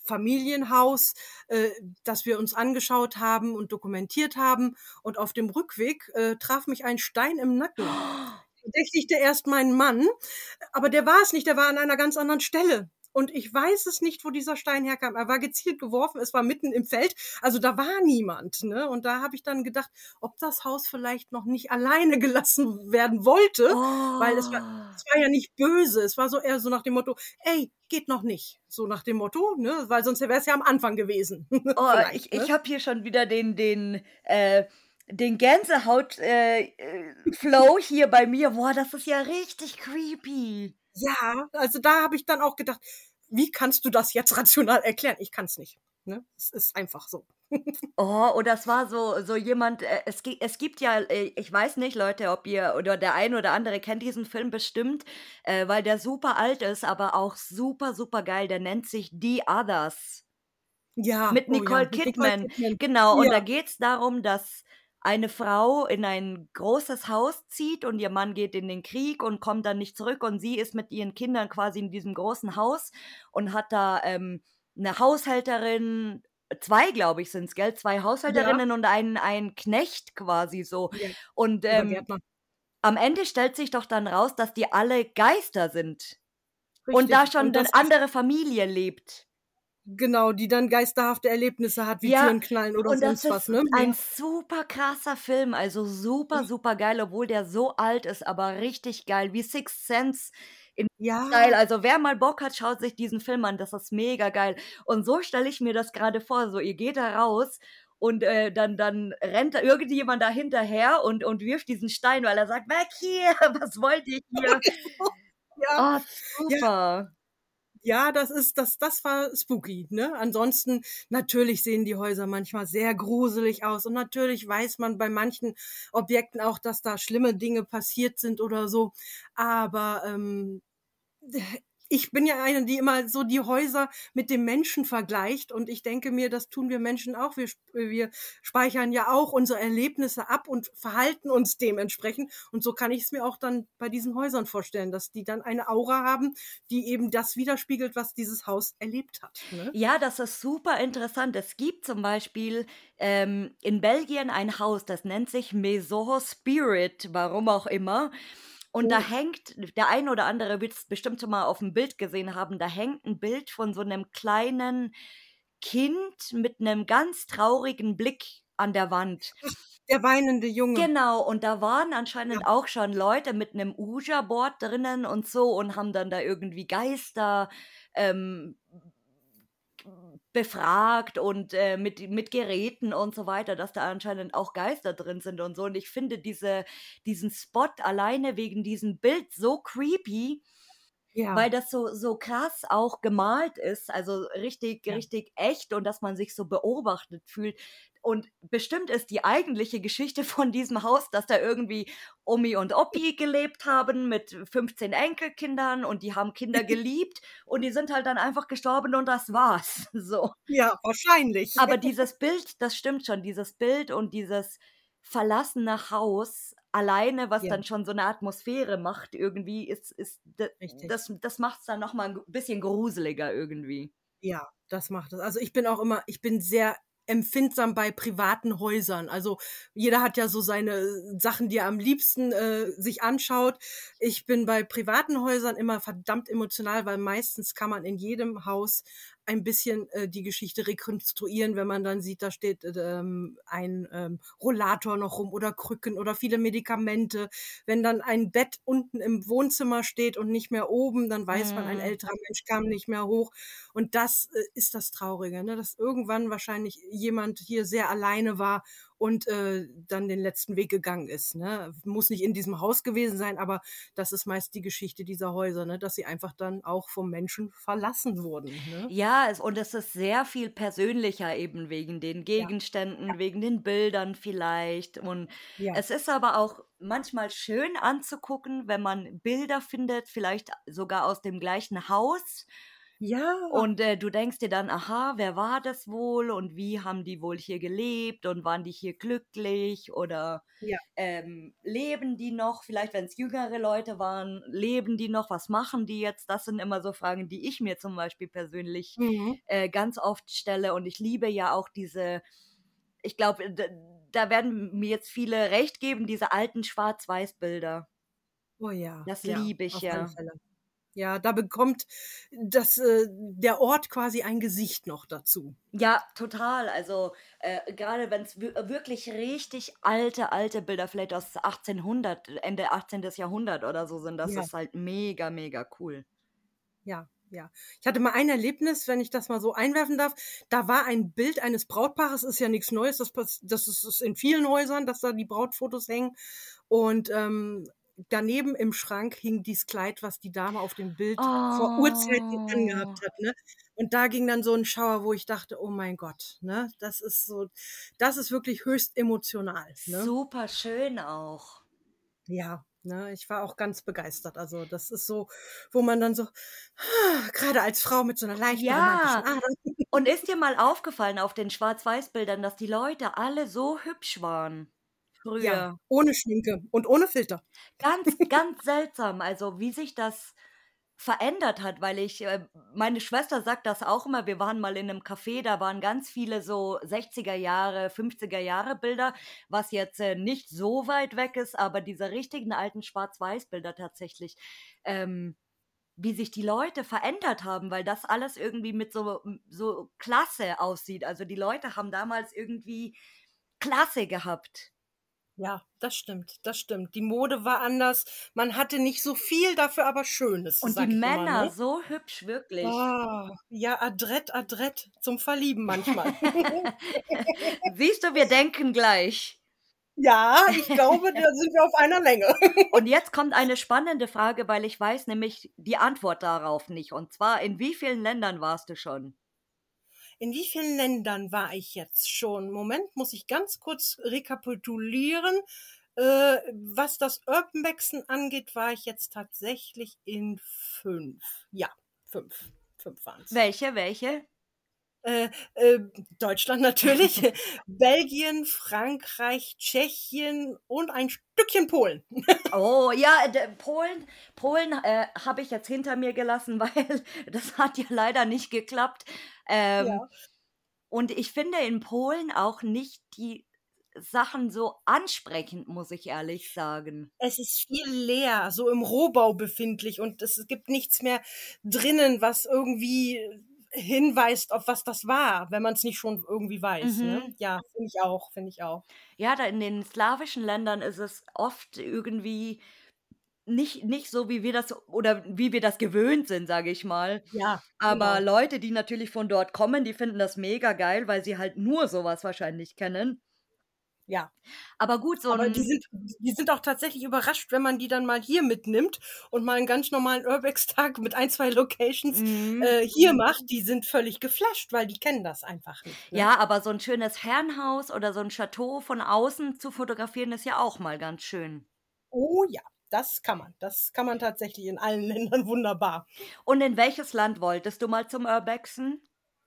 Familienhaus, äh, das wir uns angeschaut haben und dokumentiert haben. Und auf dem Rückweg, äh, traf mich ein Stein im Nacken. Verdächtigte erst meinen Mann, aber der war es nicht, der war an einer ganz anderen Stelle. Und ich weiß es nicht, wo dieser Stein herkam. Er war gezielt geworfen, es war mitten im Feld, also da war niemand, ne? Und da habe ich dann gedacht, ob das Haus vielleicht noch nicht alleine gelassen werden wollte, weil es war Oh. es war ja nicht böse. Es war so eher so nach dem Motto: „Ey, geht noch nicht." So nach dem Motto, ne? Weil sonst wäre es ja am Anfang gewesen, Oh, ich vielleicht, ne? ich habe hier schon wieder den den, äh den Gänsehaut äh, äh, Flow hier bei mir. Boah, das ist ja richtig creepy. Ja, also da habe ich dann auch gedacht: „Wie kannst du das jetzt rational erklären?" Ich kann's nicht, ne? Es ist einfach so. Oh, und das war so so jemand äh, es gi es gibt ja äh, ich weiß nicht, Leute, ob ihr oder der ein oder andere kennt diesen Film bestimmt, äh, weil der super alt ist, aber auch super, super geil. Der nennt sich „The Others" Ja, mit oh ja, Nicole mit Nicole Kidman. Kidman. Genau, und Ja, da geht's darum, dass eine Frau in ein großes Haus zieht und ihr Mann geht in den Krieg und kommt dann nicht zurück und sie ist mit ihren Kindern quasi in diesem großen Haus und hat da, ähm, 'ne Haushälterin, zwei, glaube ich, sind's, gell? Zwei ja, Haushälterinnen und einen einen Knecht quasi so. ja, Und, oder ähm, Gärtner. am Ende stellt sich doch dann raus, dass die alle Geister sind und da Richtig. schon Und 'ne das ist andere Familie lebt. genau, die dann geisterhafte Erlebnisse hat, wie Ja, Türen knallen oder und das sonst was, ist ne? ein Ja. super krasser Film, also super, super geil, obwohl der so alt ist, aber richtig geil, wie Sixth Sense in Style. Ja, Also, wer mal Bock hat, schaut sich diesen Film an, das ist mega geil. Und so stelle ich mir das grade vor, so ihr geht da raus und, äh, dann dann rennt da irgendjemand da hinterher und und wirft diesen Stein, weil er sagt: „Weg hier, was wollt ihr hier?" ja, Oh, ja. super. Ja, das ist das das war spooky, ne? Ansonsten natürlich sehen die Häuser manchmal sehr gruselig aus und natürlich weiß man bei manchen Objekten auch, dass da schlimme Dinge passiert sind oder so. Aber, ähm, ich bin ja eine, die immer so die Häuser mit dem Menschen vergleicht und ich denke mir, das tun wir Menschen auch. Wir sp wir speichern ja auch unsere Erlebnisse ab und verhalten uns dementsprechend. Und so kann ich es mir auch dann bei diesen Häusern vorstellen, dass die dann eine Aura haben, die eben das widerspiegelt, was dieses Haus erlebt hat, ne? Ja, das ist super interessant. Es gibt zum Beispiel, ähm, in Belgien ein Haus, das nennt sich Maison Spirit, warum auch immer. Und da Oh, hängt der ein oder andere wird es bestimmt schon mal auf dem Bild gesehen haben, da hängt ein Bild von so einem kleinen Kind mit einem ganz traurigen Blick an der Wand. der weinende Junge. Genau, und da waren Ja, anscheinend auch schon Leute mit 'nem Ouija-Board drinnen und so und haben dann da irgendwie Geister, ähm, befragt und, äh, mit mit Geräten und so weiter, dass da anscheinend auch Geister drin sind und so. Und ich finde diese diesen Spot alleine wegen diesem Bild so creepy, weil ja, das so so krass auch gemalt ist, also richtig ja. richtig echt und dass man sich so beobachtet fühlt. Und bestimmt ist die eigentliche Geschichte von diesem Haus, dass da irgendwie Omi und Opi gelebt haben mit fünfzehn Enkelkindern und die haben Kinder geliebt und die sind halt dann einfach gestorben und das war's, so. Ja, wahrscheinlich. Aber dieses Bild, das stimmt schon, dieses Bild und dieses verlassene Haus alleine, was Ja, dann schon so 'ne Atmosphäre macht irgendwie, ist ist d richtig. das das macht's dann noch mal 'n bisschen gruseliger irgendwie. Ja, das macht es. Also, ich bin auch immer ich bin sehr empfindsam bei privaten Häusern. Also, jeder hat ja so seine äh, Sachen, die er am liebsten, äh, sich anschaut. Ich bin bei privaten Häusern immer verdammt emotional, weil meistens kann man in jedem Haus ein bisschen, äh, die Geschichte rekonstruieren, wenn man dann sieht, da steht, äh, ähm, ein, ähm, Rollator noch rum oder Krücken oder viele Medikamente. Wenn dann ein Bett unten im Wohnzimmer steht und nicht mehr oben, dann weiß man, ein Mhm. älterer Mensch kam nicht mehr hoch. Und das, äh, ist das Traurige, ne, dass irgendwann wahrscheinlich jemand hier sehr alleine war und, äh, dann den letzten Weg gegangen ist, ne? Muss nicht in diesem Haus gewesen sein, aber das ist meist die Geschichte dieser Häuser, ne, dass sie einfach dann auch vom Menschen verlassen wurden, ne? Ja, es und es ist sehr viel persönlicher eben wegen den Ja, ja, Gegenständen, wegen den Bildern vielleicht. Und ja, es ist aber auch manchmal schön anzugucken, wenn man Bilder findet, vielleicht sogar aus dem gleichen Haus, Ja. Und, äh, du denkst dir dann: „Aha, wer war das wohl und wie haben die wohl hier gelebt und waren die hier glücklich oder, Ja. ähm, leben die noch?“ Vielleicht, wenn's jüngere Leute waren, leben die noch? Was machen die jetzt? Das sind immer so Fragen, die ich mir zum Beispiel persönlich, Mhm. äh, ganz oft stelle. Und ich liebe ja auch diese ich glaube, d da werden mir jetzt viele recht geben, diese alten Schwarz-Weiß-Bilder. Oh ja, Das ja, liebe ich auf alle ja. Fälle. Ja, da bekommt das äh, der Ort quasi ein Gesicht noch dazu. Ja, total. Also, äh, grade wenn's wir wirklich richtig alte, alte Bilder vielleicht aus achtzehnhundert, Ende achtzehntes Jahrhundert oder so sind, das Ja. ist halt mega, mega cool. Ja, ja. Ich hatte mal ein Erlebnis, wenn ich das mal so einwerfen darf. Da war ein Bild eines Brautpaares, ist ja nix Neues, das pass das ist ist in vielen Häusern, dass da die Brautfotos hängen. Und, ähm, daneben im Schrank hing dies Kleid, was die Dame auf dem Bild vor Urzeiten angehabt Oh. hat, ne? Und da ging dann so 'n Schauer, wo ich dachte: „Oh mein Gott“, ne? Das ist so das ist wirklich höchst emotional, ne? Super schön auch. Ja, ne, ich war auch ganz begeistert. Also, das ist so, wo man dann so grade als Frau mit so 'ner leichten romantischen Ja. Ader Und ist dir mal aufgefallen auf den Schwarz-Weiß-Bildern, dass die Leute alle so hübsch waren Ja, früher? ohne Schminke und ohne Filter. Ganz, ganz seltsam, also, wie sich das verändert hat, weil ich äh, meine Schwester sagt das auch immer. Wir waren mal in 'nem Café, da waren ganz viele so sechziger Jahre, fünfziger Jahre Bilder, was jetzt, äh, nicht so weit weg ist, aber diese richtigen alten Schwarz-Weiß-Bilder tatsächlich, ähm, wie sich die Leute verändert haben, weil das alles irgendwie mit so m so Klasse aussieht. Also, die Leute haben damals irgendwie Klasse gehabt. Ja, das stimmt, das stimmt. Die Mode war anders. Man hatte nicht so viel, dafür aber Schönes, Und die sage ich immer, Männer ne? so hübsch, wirklich. Oh, ja, adrett, adrett zum Verlieben manchmal. Siehst du, wir denken gleich. Ja, ich glaube, da sind wir auf einer Länge. Und jetzt kommt eine spannende Frage, weil ich weiß nämlich die Antwort darauf nicht. Und zwar: In wie vielen Ländern warst du schon? In wie vielen Ländern war ich jetzt schon? Moment, muss ich ganz kurz rekapitulieren. Äh, was das Urbexen angeht, war ich jetzt tatsächlich in fünf. Ja, fünf. fünf waren's. Welche, welche? Äh, äh, Deutschland natürlich, Belgien, Frankreich, Tschechien und ein Stückchen Polen. Oh ja, d Polen Polen, äh, habe ich jetzt hinter mir gelassen, weil das hat ja leider nicht geklappt. Ähm, Ja. und ich finde in Polen auch nicht die Sachen so ansprechend, muss ich ehrlich sagen. Es ist viel leer, so im Rohbau befindlich und es gibt nichts mehr drinnen, was irgendwie hinweist, auf was das war, wenn man's nicht schon irgendwie weiß, ne? Mhm. Ja, finde ich auch, finde ich auch. Ja, da in den slawischen Ländern ist es oft irgendwie nicht nicht so, wie wir das oder wie wir das gewöhnt sind, sage ich mal. Ja, Aber genau. Leute, die natürlich von dort kommen, die finden das mega geil, weil sie halt nur so was wahrscheinlich kennen. Ja. Aber gut, so Aber die 'n sind die sind auch tatsächlich überrascht, wenn man die dann mal hier mitnimmt und mal 'n ganz normalen Urbex-Tag mit ein, zwei Locations, Mhm. äh, hier macht. Die sind völlig geflasht, weil die kennen das einfach nicht, ne? Ja, aber so 'n schönes Herrenhaus oder so 'n Chateau von außen zu fotografieren, ist ja auch mal ganz schön. Oh ja, das kann man. Das kann man tatsächlich in allen Ländern wunderbar. Und in welches Land wolltest du mal zum Urbexen?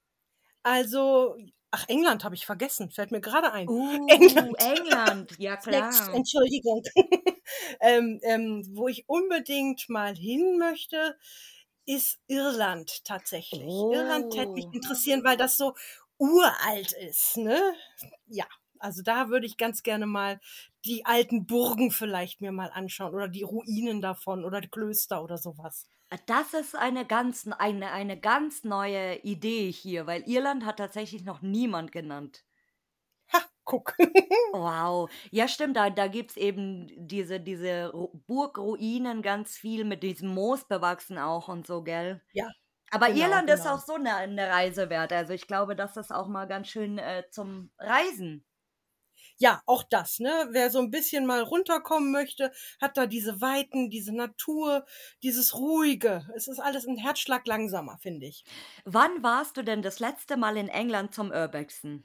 Also ach, England habe ich vergessen, fällt mir grade ein. Uh, England. England, ja Snacks, klar. Entschuldigung. Ähm, ähm, wo ich unbedingt mal hin möchte, ist Irland tatsächlich. Irland täte mich Oh. interessieren, weil das so uralt ist, ne? Ja, also da würde ich ganz gerne mal die alten Burgen vielleicht mir mal anschauen oder die Ruinen davon oder die Klöster oder so was. Ah, das ist eine ganz n eine eine ganz neue Idee hier, weil Irland hat tatsächlich noch niemand genannt. Ha, guck. Wow. Ja, stimmt, da da gibt's eben diese diese Ru Burgruinen ganz viel mit diesem Moos bewachsen auch und so, gell? Ja, Aber genau, Irland ist genau. auch so 'ne 'ne Reise wert. Also, ich glaube, das ist auch mal ganz schön, äh, zum Reisen. Ja, auch das, ne? Wer so 'n bisschen mal runterkommen möchte, hat da diese Weiten, diese Natur, dieses Ruhige. Es ist alles 'n Herzschlag langsamer, finde ich. Wann warst du denn das letzte Mal in England zum Urbexen?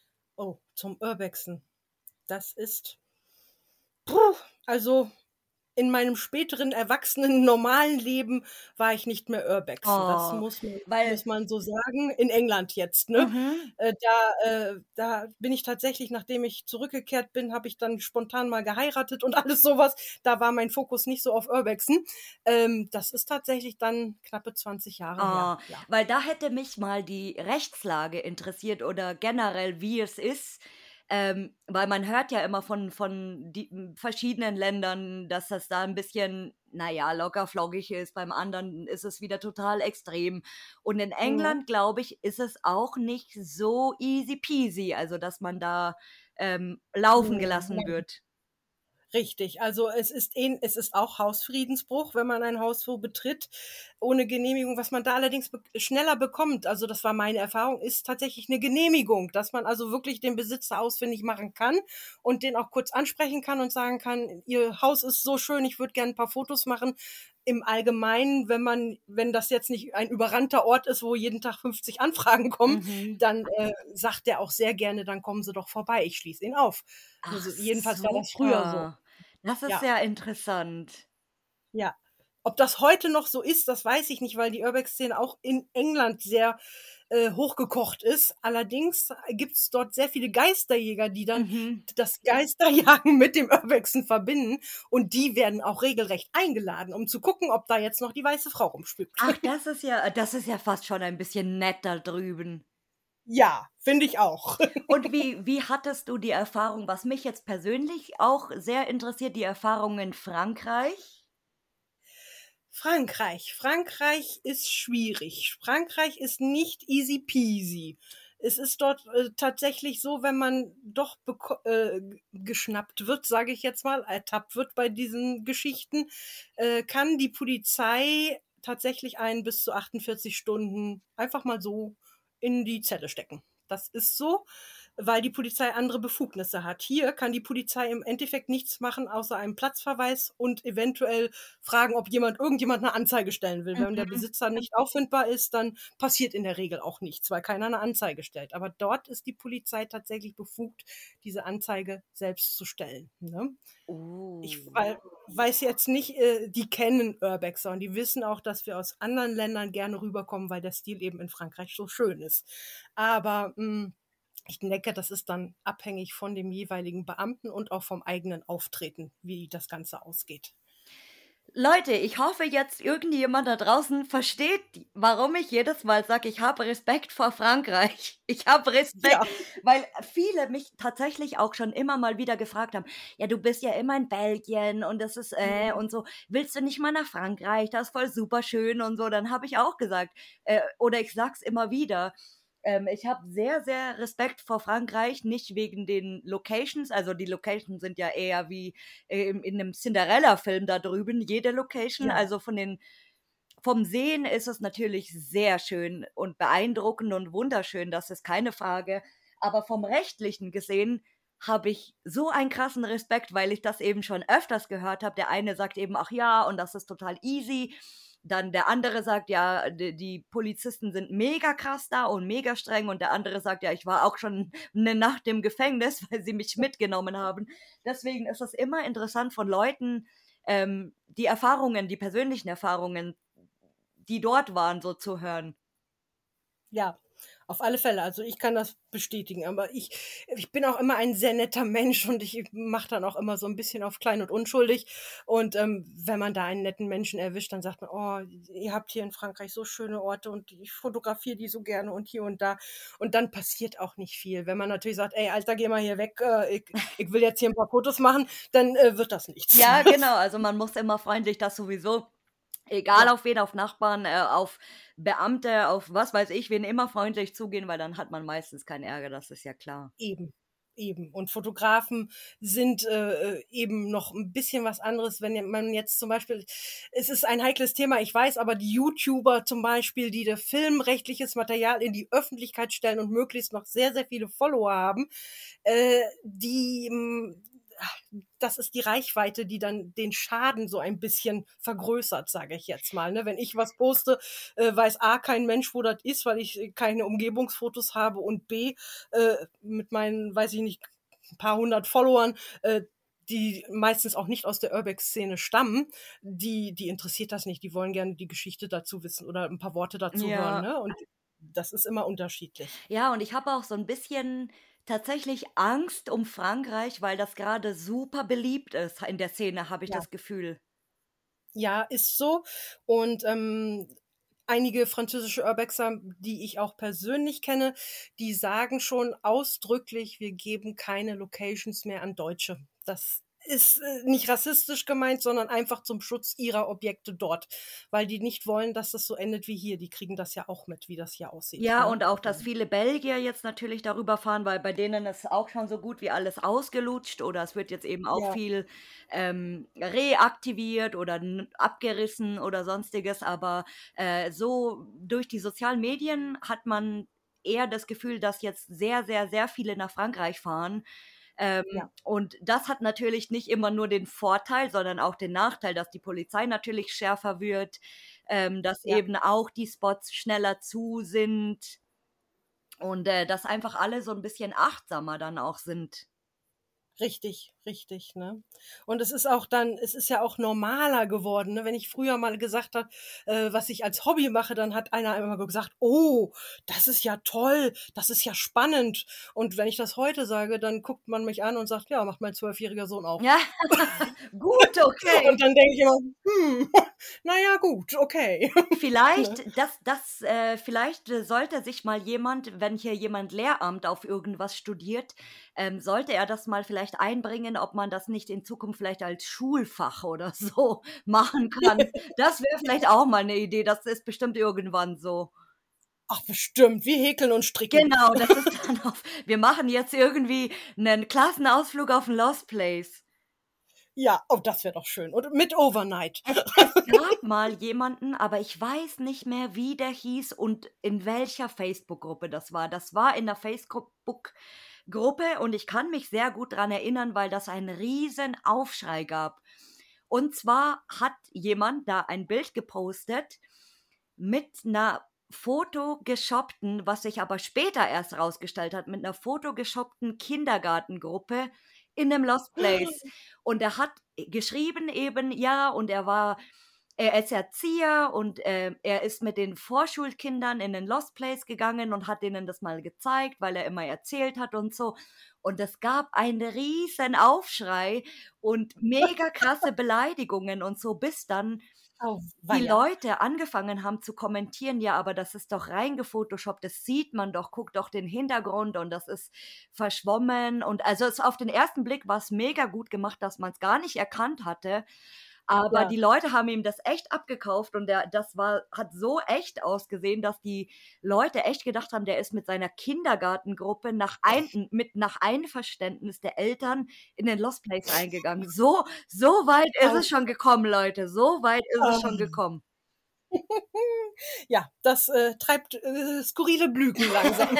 Oh, zum Urbexen. Das ist puh, also in meinem späteren erwachsenen, normalen Leben war ich nicht mehr Urbexen. Das Oh, muss man weil muss man so sagen. In England jetzt, ne? mhm. Äh, da äh, da bin ich tatsächlich, nachdem ich zurückgekehrt bin, habe ich dann spontan mal geheiratet und alles so was. Da war mein Fokus nicht so auf Urbexen. Ähm, das ist tatsächlich dann knappe zwanzig Jahre her, Ah, ja. weil da hätte mich mal die Rechtslage interessiert oder generell, wie es ist, ähm, weil man hört ja immer von von die hm, verschiedenen Ländern, dass das da ein bisschen, na ja, lockerflockig ist, beim anderen ist es wieder total extrem. Und in Mhm. England, glaube ich, ist es auch nicht so easy peasy, also, dass man da, ähm, laufen gelassen Ne. wird. Richtig, also es ist ähn es ist auch Hausfriedensbruch, wenn man ein Haus so betritt ohne Genehmigung. Was man da allerdings be schneller bekommt, also das war meine Erfahrung, ist tatsächlich 'ne Genehmigung, dass man also wirklich den Besitzer ausfindig machen kann und den auch kurz ansprechen kann und sagen kann: „Ihr Haus ist so schön, ich würde gern 'n paar Fotos machen." Im Allgemeinen, wenn man wenn das jetzt nicht ein überrannter Ort ist, wo jeden Tag fünfzig Anfragen kommen, Mhm. dann, äh, sagt der auch sehr gerne: „Dann kommen Sie doch vorbei, ich schließe ihn auf." Ach Also, jedenfalls war das früher so. super. Das ist Ja, ja interessant. ja. Ob das heute noch so ist, das weiß ich nicht, weil die Urbex-Szene auch in England sehr, äh, hochgekocht ist. Allerdings gibt's dort sehr viele Geisterjäger, die dann Mhm. das Geisterjagen mit dem Urbexen verbinden und die werden auch regelrecht eingeladen, um zu gucken, ob da jetzt noch die weiße Frau rumspükt. Ach, das ist ja das ist ja fast schon ein bisschen nett da drüben. Ja, finde ich auch. Und wie wie hattest du die Erfahrung, was mich jetzt persönlich auch sehr interessiert, die Erfahrung in Frankreich? Frankreich. Frankreich ist schwierig. Frankreich ist nicht easy peasy. Es ist dort, äh, tatsächlich so, wenn man doch beko äh, g geschnappt wird, sage ich jetzt mal, ertappt wird bei diesen Geschichten, äh, kann die Polizei tatsächlich einen bis zu achtundvierzig Stunden einfach mal so in die Zelle stecken. Das ist so, weil die Polizei andere Befugnisse hat. Hier kann die Polizei im Endeffekt nichts machen, außer einen Platzverweis und eventuell fragen, ob jemand irgendjemand 'ne Anzeige stellen will. Wenn der Mhm. Besitzer nicht auffindbar ist, dann passiert in der Regel auch nichts, weil keiner 'ne Anzeige stellt. Aber dort ist die Polizei tatsächlich befugt, diese Anzeige selbst zu stellen, ne? Ich Oh. wei weiß jetzt nicht, äh die kennen Urbexer und die wissen auch, dass wir aus anderen Ländern gerne rüberkommen, weil der Stil eben in Frankreich so schön ist. Aber, hm, ich denke, das ist dann abhängig von dem jeweiligen Beamten und auch vom eigenen Auftreten, wie das Ganze ausgeht. Leute, ich hoffe jetzt irgendjemand da draußen versteht, warum ich jedes Mal sage, ich habe Respekt vor Frankreich. Ich habe Ja. Respekt, weil viele mich tatsächlich auch schon immer mal wieder gefragt haben: „Ja, du bist ja immer in Belgien und das ist, äh, Mhm. und so. Willst du nicht mal nach Frankreich? Das ist voll super schön und so." Dann habe ich auch gesagt, äh, oder ich sage es immer wieder, ähm, ich habe sehr, sehr Respekt vor Frankreich, nicht wegen den Locations. Also, die Locations sind ja eher wie, äh, in in 'nem Cinderella-Film da drüben, jede Location. Ja. Also, von den vom Sehen ist es natürlich sehr schön und beeindruckend und wunderschön, das ist keine Frage. Aber vom Rechtlichen gesehen habe ich so einen krassen Respekt, weil ich das eben schon öfters gehört habe. Der eine sagt eben: „Ach ja, und das ist total easy." Dann der andere sagt: „Ja, d die Polizisten sind mega krass da und mega streng." Und der andere sagt: „Ja, ich war auch schon 'ne Nacht im Gefängnis, weil sie mich mitgenommen haben." Deswegen ist es immer interessant von Leuten, ähm, die Erfahrungen, die persönlichen Erfahrungen, die dort waren, so zu hören. Ja, auf alle Fälle. Also, ich kann das bestätigen, aber ich ich bin auch immer ein sehr netter Mensch und ich mache dann auch immer so 'n bisschen auf klein und unschuldig. Und, ähm, wenn man da einen netten Menschen erwischt, dann sagt man: „Oh, ihr habt hier in Frankreich so schöne Orte und ich fotografiere die so gerne und hier und da." Und dann passiert auch nicht viel. Wenn man natürlich sagt: „Ey, Alter, geh mal hier weg, äh, ich ich will jetzt hier 'n paar Fotos machen", dann, äh, wird das nichts, Ja, ne? genau, also man muss immer freundlich das sowieso, egal Ja. auf wen, auf Nachbarn, äh, auf Beamte, auf was weiß ich wen, immer freundlich zugehen, weil dann hat man meistens keinen Ärger, das ist ja klar. Eben, eben. Und Fotografen sind, äh, äh, eben noch 'n bisschen was anderes, wenn je man jetzt zum Beispiel es ist ein heikles Thema, ich weiß, aber die YouTuber zum Beispiel, die da filmrechtliches Material in die Öffentlichkeit stellen und möglichst noch sehr, sehr viele Follower haben, äh, die, hm das ist die Reichweite, die dann den Schaden so ein bisschen vergrößert, sage ich jetzt mal, ne? Wenn ich was poste, äh, weiß A kein Mensch, wo das ist, weil ich, äh, keine Umgebungsfotos habe und B, äh, mit meinen, weiß ich nicht, 'n paar hundert Followern, äh, die meistens auch nicht aus der Urbex-Szene stammen, die die interessiert das nicht. Die wollen gerne die Geschichte dazu wissen oder ein paar Worte dazu hören, Ja. ne? Und das ist immer unterschiedlich. Ja, und ich habe auch so 'n bisschen tatsächlich Angst um Frankreich, weil das grade super beliebt ist in der Szene, habe ich Ja. das Gefühl. Ja, ist so. Und, ähm, einige französische Urbexer, die ich auch persönlich kenne, die sagen schon ausdrücklich: „Wir geben keine Locations mehr an Deutsche." Das ist, äh, nicht rassistisch gemeint, sondern einfach zum Schutz ihrer Objekte dort, weil die nicht wollen, dass das so endet wie hier. Die kriegen das ja auch mit, wie das hier aussieht, Ja, ne? und auch, dass Ja. viele Belgier jetzt natürlich darüber fahren, weil bei denen ist auch schon so gut wie alles ausgelutscht oder es wird jetzt eben auch Ja. viel, ähm, reaktiviert oder n abgerissen oder Sonstiges. Aber, äh, so durch die sozialen Medien hat man eher das Gefühl, dass jetzt sehr, sehr, sehr viele nach Frankreich fahren. Ähm, Ja. und das hat natürlich nicht immer nur den Vorteil, sondern auch den Nachteil, dass die Polizei natürlich schärfer wird, ähm, dass Ja. eben auch die Spots schneller zu sind und, äh, dass einfach alle so 'n bisschen achtsamer dann auch sind. Richtig, richtig, ne? Und es ist auch dann es ist ja auch normaler geworden, ne? Wenn ich früher mal gesagt habe, äh, was ich als Hobby mache, dann hat einer immer gesagt: „Oh, das ist ja toll, das ist ja spannend." Und wenn ich das heute sage, dann guckt man mich an und sagt: „Ja, macht mein zwölfjähriger Sohn auch." Ja, gut, okay. Und dann denke ich immer: „Hm, na ja, gut, okay." Ne? Vielleicht, das das, äh vielleicht, äh, sollte sich mal jemand, wenn hier jemand Lehramt auf irgendwas studiert, ähm, sollte er das mal vielleicht einbringen, ob man das nicht in Zukunft vielleicht als Schulfach oder so machen kann. Das wäre vielleicht auch mal 'ne Idee. Das ist bestimmt irgendwann so. Ach bestimmt, wie Häkeln und Stricken. Genau, das ist dann auf wir machen jetzt irgendwie 'nen Klassenausflug auf 'n Lost Place. Ja, oh, das wäre doch schön. Und mit Overnight. Es es gab mal jemanden, aber ich weiß nicht mehr, wie der hieß und in welcher Facebook-Gruppe das war. Das war in 'ner Facebook-Gruppe und ich kann mich sehr gut dran erinnern, weil das einen Riesenaufschrei gab. Und zwar hat jemand da ein Bild gepostet mit 'ner photoshoppten, was sich aber später erst rausgestellt hat, mit 'ner photoshoppten Kindergartengruppe in 'nem Lost Place. Und er hat geschrieben eben, ja, und er war er ist Erzieher und, äh, er ist mit den Vorschulkindern in den Lost Place gegangen und hat denen das mal gezeigt, weil er immer erzählt hat und so. Und es gab einen Riesenaufschrei und mega krasse Beleidigungen und so, bis dann die Auweia. Leute angefangen haben zu kommentieren: „Ja, aber das ist doch rein gefotoshoppt, das sieht man doch, guck doch den Hintergrund und das ist verschwommen." Und also, es auf den ersten Blick war's mega gut gemacht, dass man's gar nicht erkannt hatte. Aber Ja. die Leute haben ihm das echt abgekauft und der das war hat so echt ausgesehen, dass die Leute echt gedacht haben, der ist mit seiner Kindergartengruppe nach ein mit nach Einverständnis der Eltern in den Lost Place reingegangen. So so weit ist Au. es schon gekommen, Leute. So weit ist es Ah. schon gekommen. Ja, das, äh, treibt, äh, skurrile Blüten langsam.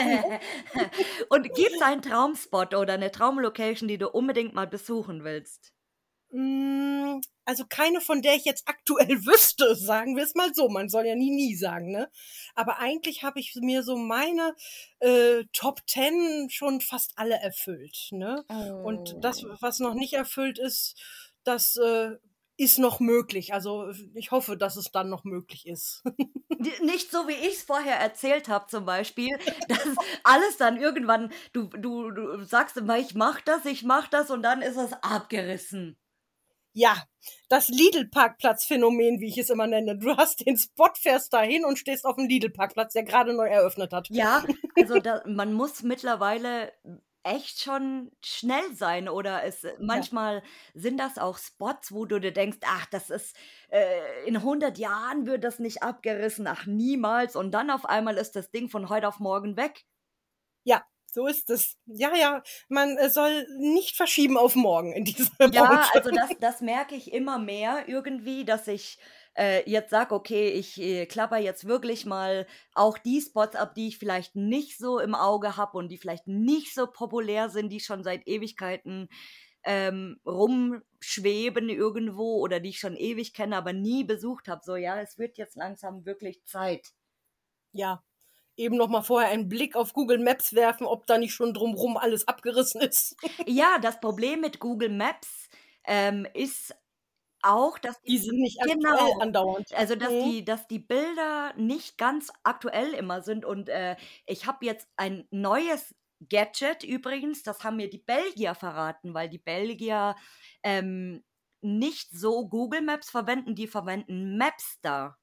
Und gibt's einen Traumspot oder 'ne Traumlocation, die du unbedingt mal besuchen willst? Hm, also, keine, von der ich jetzt aktuell wüsste, sagen wir's mal so. Man soll ja nie, nie sagen, ne? Aber eigentlich habe ich mir so meine, äh, Top zehn schon fast alle erfüllt, ne? Und das, Oh. was noch nicht erfüllt ist, das, äh, ist noch möglich. Also, ich hoffe, dass es dann noch möglich ist. N nicht so, wie ich's vorher erzählt habe zum Beispiel, dass alles dann irgendwann du du du sagst immer: „Ich mache das, ich mache das" und dann ist es abgerissen. Ja, das Lidl-Parkplatz-Phänomen, wie ich es immer nenne. Du hast den Spot, fährst dahin und stehst auf'm Lidl-Parkplatz, der grade neu eröffnet hat. Ja, also, da man muss mittlerweile echt schon schnell sein oder es Ja. manchmal sind das auch Spots, wo du dir denkst: „Ach, das ist äh, in hundert Jahren wird das nicht abgerissen, ach niemals." Und dann auf einmal ist das Ding von heute auf morgen weg. Ja, so ist es. Ja, ja, man, äh, soll nicht verschieben auf morgen in dieser Ja, Branche. also, das das merke ich immer mehr irgendwie, dass ich, äh, jetzt sage: „Okay, ich, äh, klappere jetzt wirklich mal auch die Spots ab, die ich vielleicht nicht so im Auge habe und die vielleicht nicht so populär sind, die schon seit Ewigkeiten, ähm, rumschweben irgendwo oder die ich schon ewig kenne, aber nie besucht habe." So, ja, es wird jetzt langsam wirklich Zeit. Ja, eben noch mal vorher einen Blick auf Google Maps werfen, ob da nicht schon drum rum alles abgerissen ist. Ja, das Problem mit Google Maps ähm, ist auch, dass die Die sind nicht aktuell genau, andauernd. also, dass Mhm. die dass die Bilder nicht ganz aktuell immer sind und, äh, ich habe jetzt ein neues Gadget übrigens, das haben mir die Belgier verraten, weil die Belgier, ähm, nicht so Google Maps verwenden, die verwenden Mapster.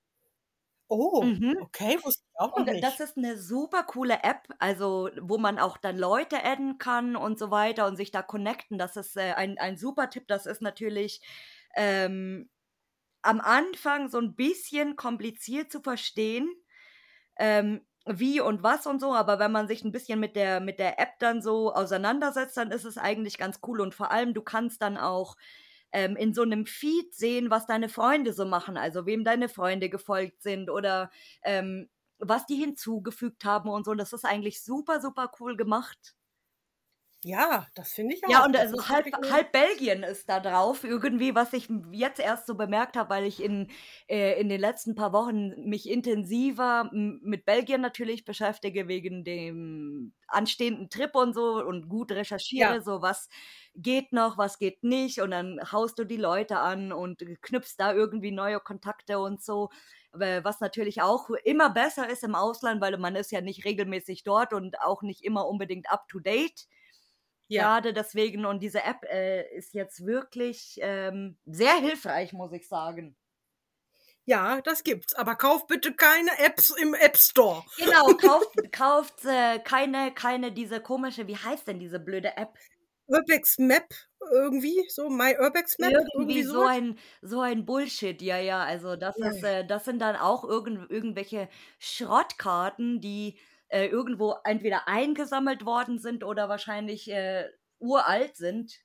Oh, Mhm. okay, wusste ich auch noch Und das nicht. ist 'ne super coole App, also, wo man auch dann Leute adden kann und so weiter und sich da connecten. Das ist, äh, ein ein super Tipp. Das ist natürlich, ähm, am Anfang so 'n bisschen kompliziert zu verstehen, ähm, wie und was und so, aber wenn man sich 'n bisschen mit der mit der App dann so auseinandersetzt, dann ist es eigentlich ganz cool und vor allem, du kannst dann auch, ähm, in so 'nem Feed sehen, was deine Freunde so machen, also, wem deine Freunde gefolgt sind oder, ähm, was die hinzugefügt haben und so. Und das ist eigentlich super, super cool gemacht. Ja, das finde ich Ja, auch. und Das also ist halb wirklich 'ne halb Belgien ist da drauf irgendwie, was ich m jetzt erst so bemerkt habe, weil ich in äh, in den letzten paar Wochen mich intensiver m mit Belgien natürlich beschäftige wegen dem anstehenden Trip und so und gut Ja. recherchiere, so was geht noch, was geht nicht und dann haust du die Leute an und knüpfst da irgendwie neue Kontakte und so. W was natürlich auch immer besser ist im Ausland, weil man ist ja nicht regelmäßig dort und auch nicht immer unbedingt up to date. Ja. Grade deswegen und diese App, äh, ist jetzt wirklich, ähm, sehr hilfreich, muss ich sagen. Ja, das gibt's, aber kauft bitte keine Apps im App Store. Genau, kauft kauft, äh, keine keine diese komische wie heißt denn diese blöde App? Urbex Map irgendwie so, My Urbex Map, Irgendwie irgendwie so so was? ein so ein Bullshit, ja, ja. Also, das ist Ja. äh, das sind dann auch irgend irgendwelche Schrottkarten, die, äh, irgendwo entweder eingesammelt worden sind oder wahrscheinlich, äh, uralt sind.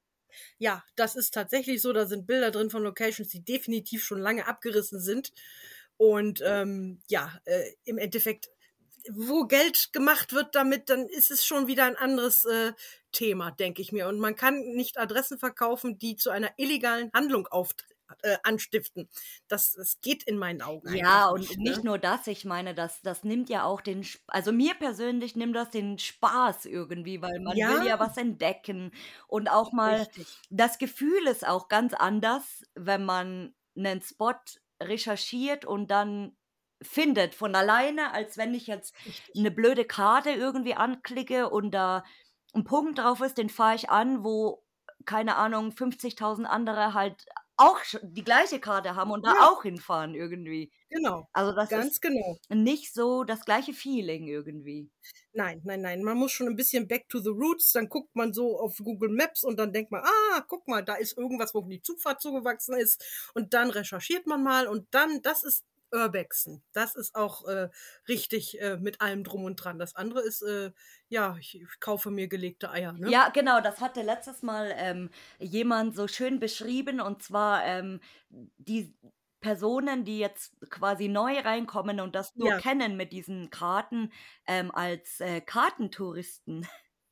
Ja, das ist tatsächlich so. Da sind Bilder drin von Locations, die definitiv schon lange abgerissen sind. Und, ähm, ja, äh, im Endeffekt, wo Geld gemacht wird damit, dann ist es schon wieder 'n anderes, äh, Thema, denke ich mir. Und man kann nicht Adressen verkaufen, die zu einer illegalen Handlung auft äh, anstiften. Das das geht in meinen Augen einfach Ja, und nicht, ne? nicht nur das, ich meine, das das nimmt ja auch den Sp also, mir persönlich nimmt das den Spaß irgendwie, weil man will Ja. ja was entdecken und auch mal Richtig. das Gefühl ist auch ganz anders, wenn man 'nen Spot recherchiert und dann findet von alleine, als wenn ich jetzt Richtig. 'ne blöde Karte irgendwie anklicke und da 'n Punkt drauf ist, den fahre ich an, wo, keine Ahnung, fünfzigtausend andere halt auch sch die gleiche Karte haben und da Ja. auch hinfahren irgendwie. Genau, Also, das ist ganz genau. nicht so das gleiche Feeling irgendwie. Nein, nein, nein. Man muss schon 'n bisschen back to the roots, dann guckt man so auf Google Maps und dann denkt man: „Ah, guck mal, da ist irgendwas, wo die Zufahrt zugewachsen ist.“ Und dann recherchiert man mal und dann das ist Urbexen. Das ist auch, äh, richtig, äh, mit allem Drum und Dran. Das andere ist, äh, ja, ich ich kaufe mir gelegte Eier, ne? Ja, genau, das hatte letztes Mal, ähm, jemand so schön beschrieben und zwar, ähm, die Personen, die jetzt quasi neu reinkommen und das nur Ja. kennen mit diesen Karten, ähm, als, äh, Kartentouristen.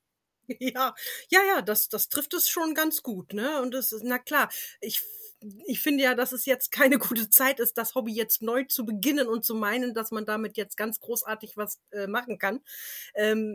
Ja, ja, ja, das das trifft es schon ganz gut, ne? Und das ist na klar, ich f ich finde ja, dass es jetzt keine gute Zeit ist, das Hobby jetzt neu zu beginnen und zu meinen, dass man damit jetzt ganz großartig was, äh, machen kann. Ähm,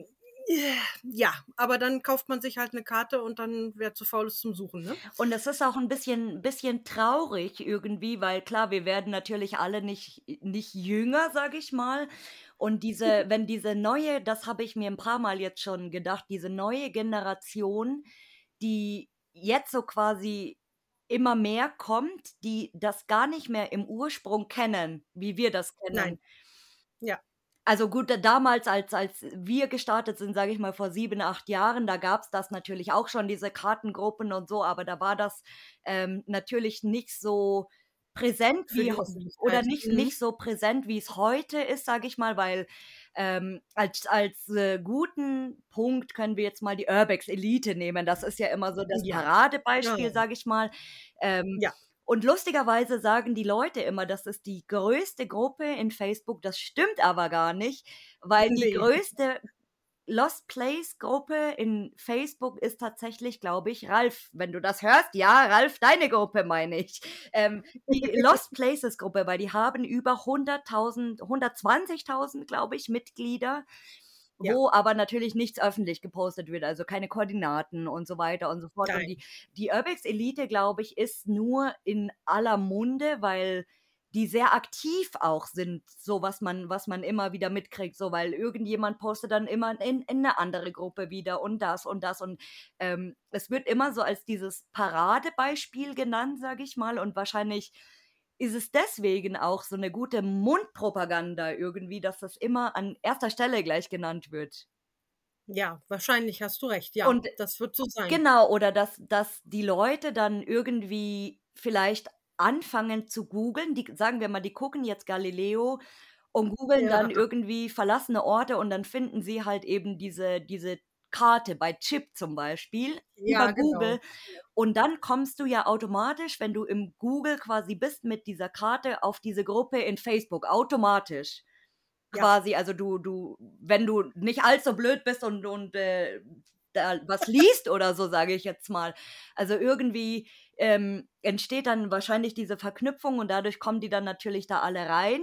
ja, aber dann kauft man sich halt 'ne Karte und dann wer zu faul ist zum Suchen, ne? Und es ist auch 'n bisschen bisschen traurig irgendwie, weil klar, wir werden natürlich alle nicht nicht jünger, sage ich mal. Und diese wenn diese neue das habe ich mir 'n paarmal jetzt schon gedacht, diese neue Generation, die jetzt so quasi immer mehr kommt, die das gar nicht mehr im Ursprung kennen, wie wir das Nein. kennen. Ja. Also, gut, da damals, als als wir gestartet sind, sage ich mal, vor sieben, acht Jahren, da gab's das natürlich auch schon, diese Kartengruppen und so, aber da war das, ähm, natürlich nicht so präsent Für wie die heu oder Öffentlichkeit. nicht Mhm. nicht so präsent, wie's heute ist, sage ich mal, weil, ähm, als als, äh, guten Punkt können wir jetzt mal die Urbex Elite nehmen. Das ist ja immer so das Ja. Ja. Paradebeispiel, sage ich mal. Ähm, Ja. und lustigerweise sagen die Leute immer, das ist die größte Gruppe in Facebook. Das stimmt aber gar nicht, weil die Ne. größte Lost Place Gruppe in Facebook ist tatsächlich, glaube ich, Ralf. Wenn du das hörst, ja, Ralf, deine Gruppe meine ich. Ähm, die Lost Places Gruppe, weil die haben über hunderttausend, hundertzwanzigtausend, glaube ich, Mitglieder. Ja. wo aber natürlich nichts öffentlich gepostet wird, also keine Koordinaten und so weiter und so fort. Und Nein. die die Urbex-Elite, glaube ich, ist nur in aller Munde, weil die sehr aktiv auch sind, so was man was man immer wieder mitkriegt, so, weil irgendjemand postet dann immer in in 'ne andere Gruppe wieder und das und das und, ähm, es wird immer so als dieses Paradebeispiel genannt, sage ich mal, und wahrscheinlich ist es deswegen auch so 'ne gute Mundpropaganda irgendwie, dass das immer an erster Stelle gleich genannt wird. Ja, wahrscheinlich hast du recht. Ja, Und das wird so sein. genau, oder dass dass die Leute dann irgendwie vielleicht anfangen zu googeln. Die sagen wir mal, die gucken jetzt Galileo und googeln Ja, dann irgendwie verlassene Orte und dann finden sie halt eben diese diese Karte bei Chip zum Beispiel über ja, genau. Google und dann kommst du ja automatisch, wenn du im Google quasi bist mit dieser Karte, auf diese Gruppe in Facebook, automatisch. Ja, Quasi, also du du wenn du nicht allzu blöd bist und und, äh, da was liest oder so, sage ich jetzt mal. Also irgendwie, ähm, entsteht dann wahrscheinlich diese Verknüpfung und dadurch kommen die dann natürlich da alle rein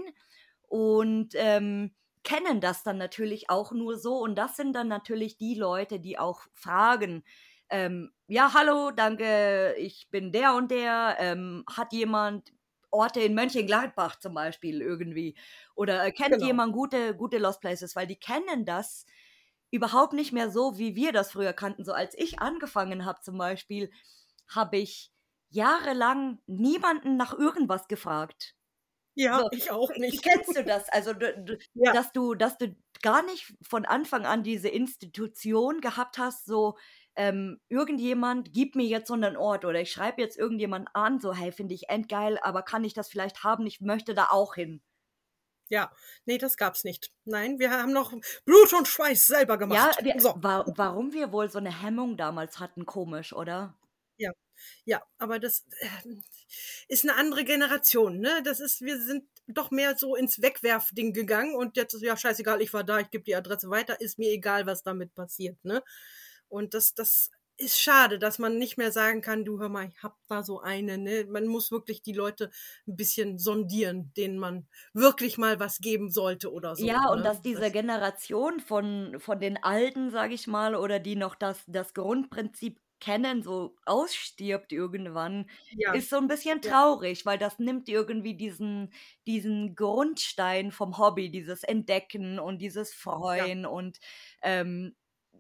und, ähm, kennen das dann natürlich auch nur so und das sind dann natürlich die Leute, die auch fragen, ähm: „Ja, hallo, danke, ich bin der und der, ähm, hat jemand Orte in Mönchengladbach zum Beispiel irgendwie oder, äh, kennt genau. jemand gute gute Lost Places?“ Weil die kennen das überhaupt nicht mehr so, wie wir das früher kannten. So als ich angefangen habe zum Beispiel, habe ich jahrelang niemanden nach irgendwas gefragt. Ja, So, ich auch k nicht. kennst du das? Also, d d Ja, dass du dass du gar nicht von Anfang an diese Institution gehabt hast, so, ähm, irgendjemand gibt mir jetzt so 'nen Ort oder ich schreibe jetzt irgendjemand an, so: „Hey, finde ich endgeil, aber kann ich das vielleicht haben? Ich möchte da auch hin.“ ja. Ne, das gab's nicht. Nein, wir haben noch Blut und Schweiß selber Ja, gemacht. wir So. wa warum wir wohl so 'ne Hemmung damals hatten, komisch, oder? Ja, ja, aber das, ähm, ist 'ne andere Generation, ne? Das ist wir sind doch mehr so ins Wegwerfding gegangen und jetzt ist: „Ja, scheißegal, ich war da, ich gebe die Adresse weiter, ist mir egal, was damit passiert“, ne? Und das das ist schade, dass man nicht mehr sagen kann: „Du, hör mal, ich habe da so eine“, ne? Man muss wirklich die Leute 'n bisschen sondieren, denen man wirklich mal was geben sollte oder so, Ja, und ne? dass diese Das Generation von von den Alten, sage ich mal, oder die noch das das Grundprinzip kennen, so ausstirbt irgendwann, ja, ist so 'n bisschen ja, traurig, weil das nimmt irgendwie diesen diesen Grundstein vom Hobby, dieses Entdecken und dieses ja, Freuen und, ähm,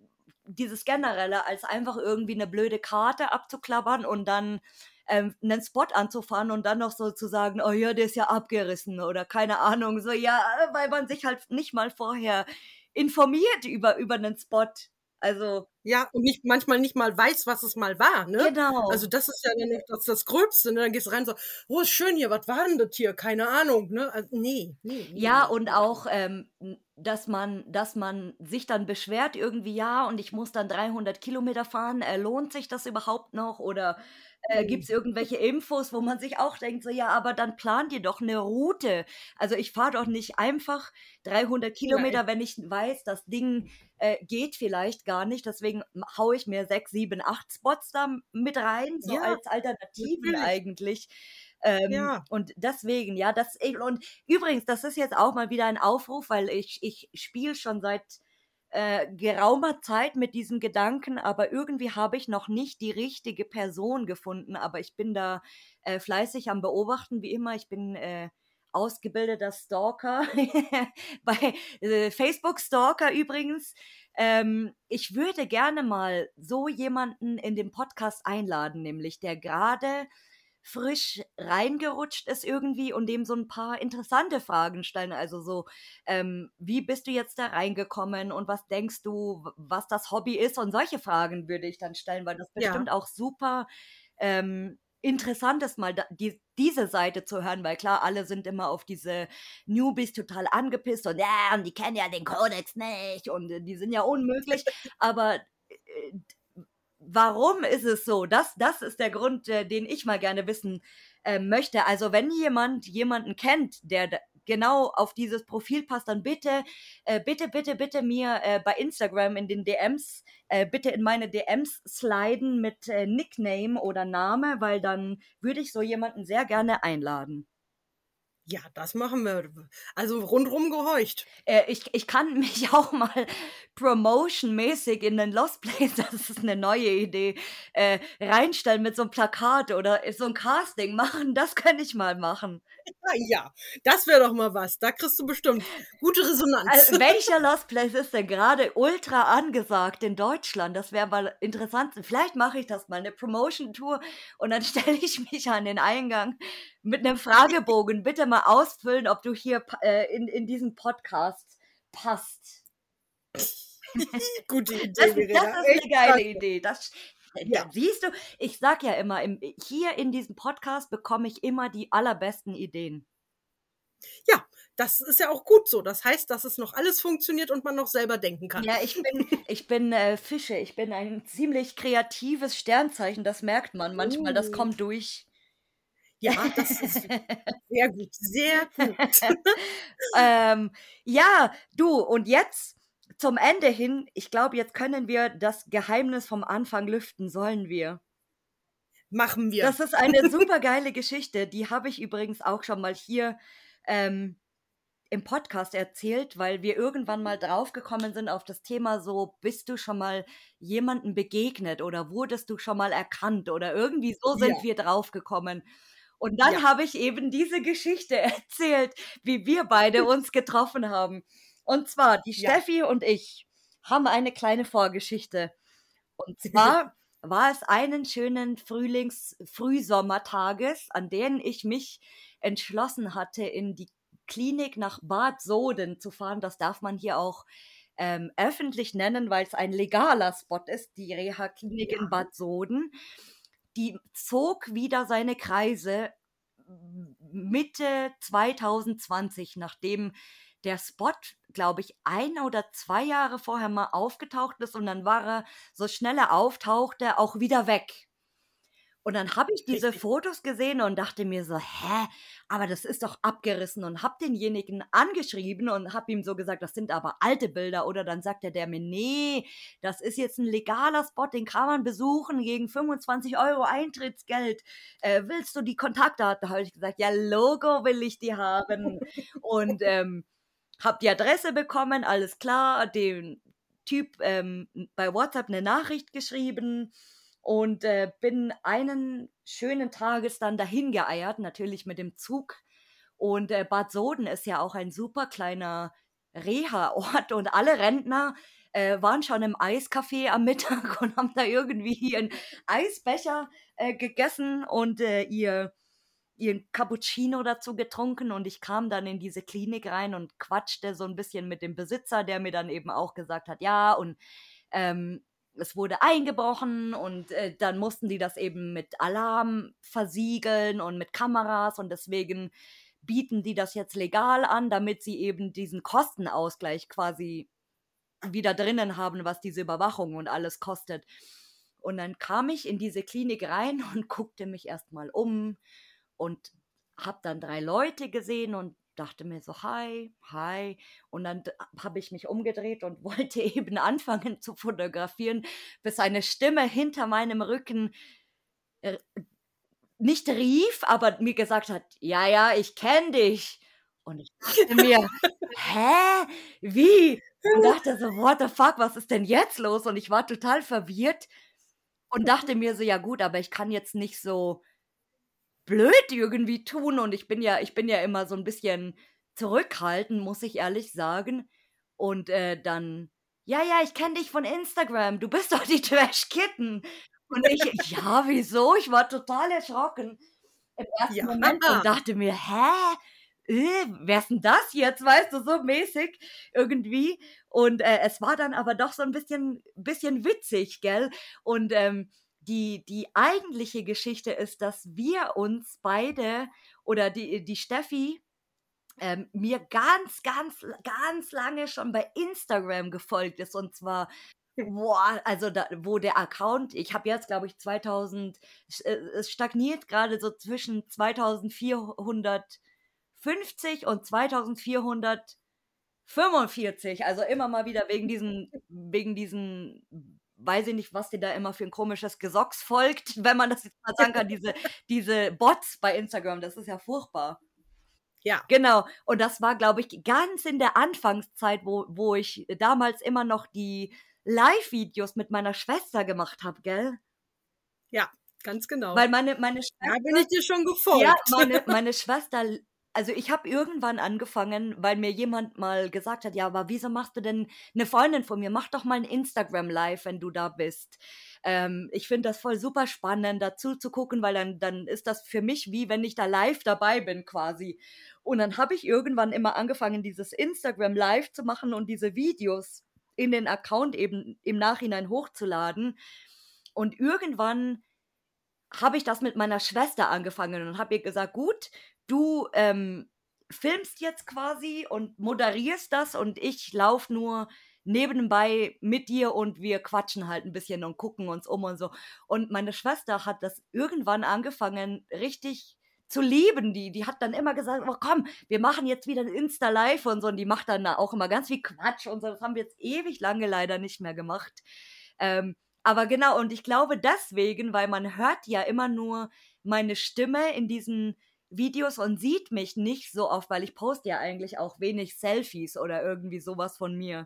dieses Generelle, als einfach irgendwie 'ne blöde Karte abzuklappern und dann, ähm, 'nen Spot anzufahren und dann noch so zu sagen: „Oh ja, der ist ja abgerissen“ oder keine Ahnung, so, ja, äh, weil man sich halt nicht mal vorher informiert über über 'nen Spot. Also ja, und nicht manchmal nicht mal weiß, was es mal war, ne? Also, genau. das ist ja dann noch das das Gröbste, ne? Dann gehst du rein so: „Oh, ist schön hier, was war denn das hier? Keine Ahnung“, ne? Also, ne, ne, ne, Ja, ne, und ne. auch, ähm, hm, dass man dass man sich dann beschwert irgendwie: „Ja, und ich muss dann dreihundert Kilometer fahren. Äh, lohnt sich das überhaupt noch?“ Oder, äh, Ne. gibt's irgendwelche Infos, wo man sich auch denkt so: „Ja, aber dann plan dir doch 'ne Route.“ Also, ich fahre doch nicht einfach dreihundert Nein. Kilometer, wenn ich weiß, das Ding, äh, geht vielleicht gar nicht. Deswegen m haue ich mir sechs, sieben, acht Spots da m mit rein, so Ja, als Alternativen natürlich. eigentlich. Ähm, Ja, und deswegen, ja, das e und übrigens, das ist jetzt auch mal wieder ein Aufruf, weil ich ich spiele schon seit, äh, geraumer Zeit mit diesem Gedanken, aber irgendwie habe ich noch nicht die richtige Person gefunden. Aber ich bin da, äh, fleißig am Beobachten, wie immer. Ich bin, äh, ausgebildeter Stalker bei, äh, Facebook Stalker übrigens. Ähm, ich würde gerne mal so jemanden in den Podcast einladen, nämlich der grade frisch reingerutscht ist irgendwie und dem so 'n paar interessante Fragen stellen. Also so, ähm: „Wie bist du jetzt da reingekommen und was denkst du, w was das Hobby ist?“ Und solche Fragen würde ich dann stellen, weil das ja, bestimmt auch super, ähm, interessant ist, mal da die diese Seite zu hören, weil klar, alle sind immer auf diese Newbies total angepisst und: „Ja, und die kennen ja den Kodex nicht und, äh, die sind ja unmöglich.“ Aber, äh, warum ist es so? Das das ist der Grund, äh, den ich mal gerne wissen, ähm, möchte. Also, wenn jemand jemanden kennt, der d genau auf dieses Profil passt, dann bitte, äh, bitte, bitte, bitte mir, äh, bei Instagram in den D Ms äh, bitte in meine D Ms sliden mit, äh, Nickname oder Name, weil dann würde ich so jemanden sehr gerne einladen. Ja, das machen wir. Also rundrum gehorcht. Äh, ich ich kann mich auch mal promotionmäßig in den Lost Place, das ist 'ne neue Idee, äh, reinstellen mit so 'nem Plakat oder so 'n Casting machen. Das könnte ich mal machen. Ah ja, das wäre doch mal was. Da kriegst du bestimmt gute Al Resonanz. welcher Lost Place ist denn grade ultra angesagt in Deutschland? Das wäre mal interessant. Vielleicht mache ich das mal, 'ne Promotion-Tour und dann stelle ich mich an den Eingang mit 'nem Fragebogen: „Bitte mal ausfüllen, ob du hier pa äh, in in diesen Podcast passt.“ Gute Das Idee, ist das Verena. ist 'ne Echt geile klasse. Idee. Das Ja. siehst du, ich sage ja immer, im hier in diesem Podcast bekomme ich immer die allerbesten Ideen. Ja, das ist ja auch gut so. Das heißt, dass es noch alles funktioniert und man noch selber denken kann. Ja, ich bin ich bin, äh, Fische. Ich bin ein ziemlich kreatives Sternzeichen, das merkt man manchmal, das Oh. kommt durch. Ja, das ist sehr gut, sehr gut. Ähm, ja, du, und jetzt zum Ende hin, ich glaube, jetzt können wir das Geheimnis vom Anfang lüften. Sollen wir? Machen wir. Das ist eine supergeile Geschichte. Die habe ich übrigens auch schon mal hier, ähm, im Podcast erzählt, weil wir irgendwann mal draufgekommen sind auf das Thema so: „Bist du schon mal jemandem begegnet oder wurdest du schon mal erkannt?“ Oder irgendwie so sind Ja. wir draufgekommen. Und dann Ja. habe ich eben diese Geschichte erzählt, wie wir beide uns getroffen haben. Und zwar, die Ja. Steffi und ich haben eine kleine Vorgeschichte. Und zwar war es einen schönen Frühlings-Frühsommertages, an denen ich mich entschlossen hatte, in die Klinik nach Bad Soden zu fahren. Das darf man hier auch, ähm, öffentlich nennen, weil's ein legaler Spot ist, die Reha-Klinik in Ja. Bad Soden. Die zog wieder seine Kreise M Mitte zweitausendzwanzig, nachdem der Spot, glaube ich, ein oder zwei Jahre vorher mal aufgetaucht ist und dann war er, so schnell er auftauchte, auch wieder weg. Und dann habe ich diese Richtig. Fotos gesehen und dachte mir so: „Hä, aber das ist doch abgerissen“, und habe denjenigen angeschrieben und habe ihm so gesagt: „Das sind aber alte Bilder“, oder dann sagte der mir: „Ne, das ist jetzt 'n legaler Spot, den kann man besuchen gegen fünfundzwanzig Euro Eintrittsgeld. Äh, willst du die Kontaktdaten?“ Habe ich gesagt: „Ja, Logo will ich die haben.“ Und, ähm, habe die Adresse bekommen, alles klar, dem Typ, ähm, bei WhatsApp 'ne Nachricht geschrieben und, äh, bin einen schönen Tages dann dahin geeiert, natürlich mit dem Zug. Und, äh, Bad Soden ist ja auch ein super kleiner Reha-Ort und alle Rentner, äh, waren schon im Eiscafé am Mittag und haben da irgendwie ihren Eisbecher, äh, gegessen und, äh, ihr ihren Cappuccino dazu getrunken. Und ich kam dann in diese Klinik rein und quatschte so 'n bisschen mit dem Besitzer, der mir dann eben auch gesagt hat: „Ja, und, ähm, es wurde eingebrochen und, äh, dann mussten die das eben mit Alarm versiegeln und mit Kameras und deswegen bieten die das jetzt legal an, damit sie eben diesen Kostenausgleich quasi wieder drinnen haben, was diese Überwachung und alles kostet.“ Und dann kam ich in diese Klinik rein und guckte mich erst mal um und habe dann drei Leute gesehen und dachte mir so: „Hi, hi.“ Und dann d habe ich mich umgedreht und wollte eben anfangen zu fotografieren, bis eine Stimme hinter meinem Rücken, äh, nicht rief, aber mir gesagt hat: „Ja, ja, ich kenne dich.“ Und ich dachte mir: „Hä, wie?“ Und dachte so: „What the fuck, was ist denn jetzt los?“ Und ich war total verwirrt und dachte mir so: „Ja gut, aber ich kann jetzt nicht so blöd irgendwie tun.“ Und ich bin ja ich bin ja immer so 'n bisschen zurückhaltend, muss ich ehrlich sagen. Und, äh, dann: „Ja, ja, ich kenne dich von Instagram. Du bist doch die Trash Kitten.“ Und ich: „Ja, wieso?“ Ich war total erschrocken im ersten Ja. Moment und dachte mir: „Hä, äh, wer ist 'n das jetzt?“ Weißt du, so mäßig irgendwie. Und, äh, es war dann aber doch so 'n bisschen bisschen witzig, gell? Und, ähm, die die eigentliche Geschichte ist, dass wir uns beide oder die die Steffi, ähm, mir ganz, ganz, ganz lange schon bei Instagram gefolgt ist und zwar, boah, also da wo der Account ich habe jetzt, glaube ich, zweitausend sch äh, es stagniert grade so zwischen zweitausendvierhundertfünfzig und zweitausendvierhundertfünfundvierzig. Also immer mal wieder wegen diesen wegen diesen weiß ich nicht, was dir da immer für 'n komisches Gesocks folgt, wenn man das jetzt mal sagen kann, diese diese Bots bei Instagram, das ist ja furchtbar. Ja. Genau. Und das war, glaube ich, ganz in der Anfangszeit, wo, wo ich damals immer noch die Live-Videos mit meiner Schwester gemacht habe, gell? Ja, ganz genau. Weil meine, meine Da bin Schwester, ich dir schon ja, gefolgt. meine, meine Schwester, also ich habe irgendwann angefangen, weil mir jemand mal gesagt hat, ja, aber wieso machst du denn, eine Freundin von mir, mach doch mal ein Instagram Live, wenn du da bist. Ähm, ich finde das voll super spannend, dazu zu gucken, weil dann, dann ist das für mich wie, wenn ich da live dabei bin quasi. Und dann habe ich irgendwann immer angefangen, dieses Instagram Live zu machen und diese Videos in den Account eben im Nachhinein hochzuladen. Und irgendwann habe ich das mit meiner Schwester angefangen und habe ihr gesagt, gut, du ähm, filmst jetzt quasi und moderierst das und ich laufe nur nebenbei mit dir und wir quatschen halt ein bisschen und gucken uns um und so. Und meine Schwester hat das irgendwann angefangen, richtig zu lieben. Die, die hat dann immer gesagt, oh komm, wir machen jetzt wieder ein Insta-Live und so. Und die macht dann auch immer ganz viel Quatsch und so. Das haben wir jetzt ewig lange leider nicht mehr gemacht. Ähm, aber genau, und ich glaube deswegen, weil man hört ja immer nur meine Stimme in diesen Videos und sieht mich nicht so oft, weil ich poste ja eigentlich auch wenig Selfies oder irgendwie sowas von mir.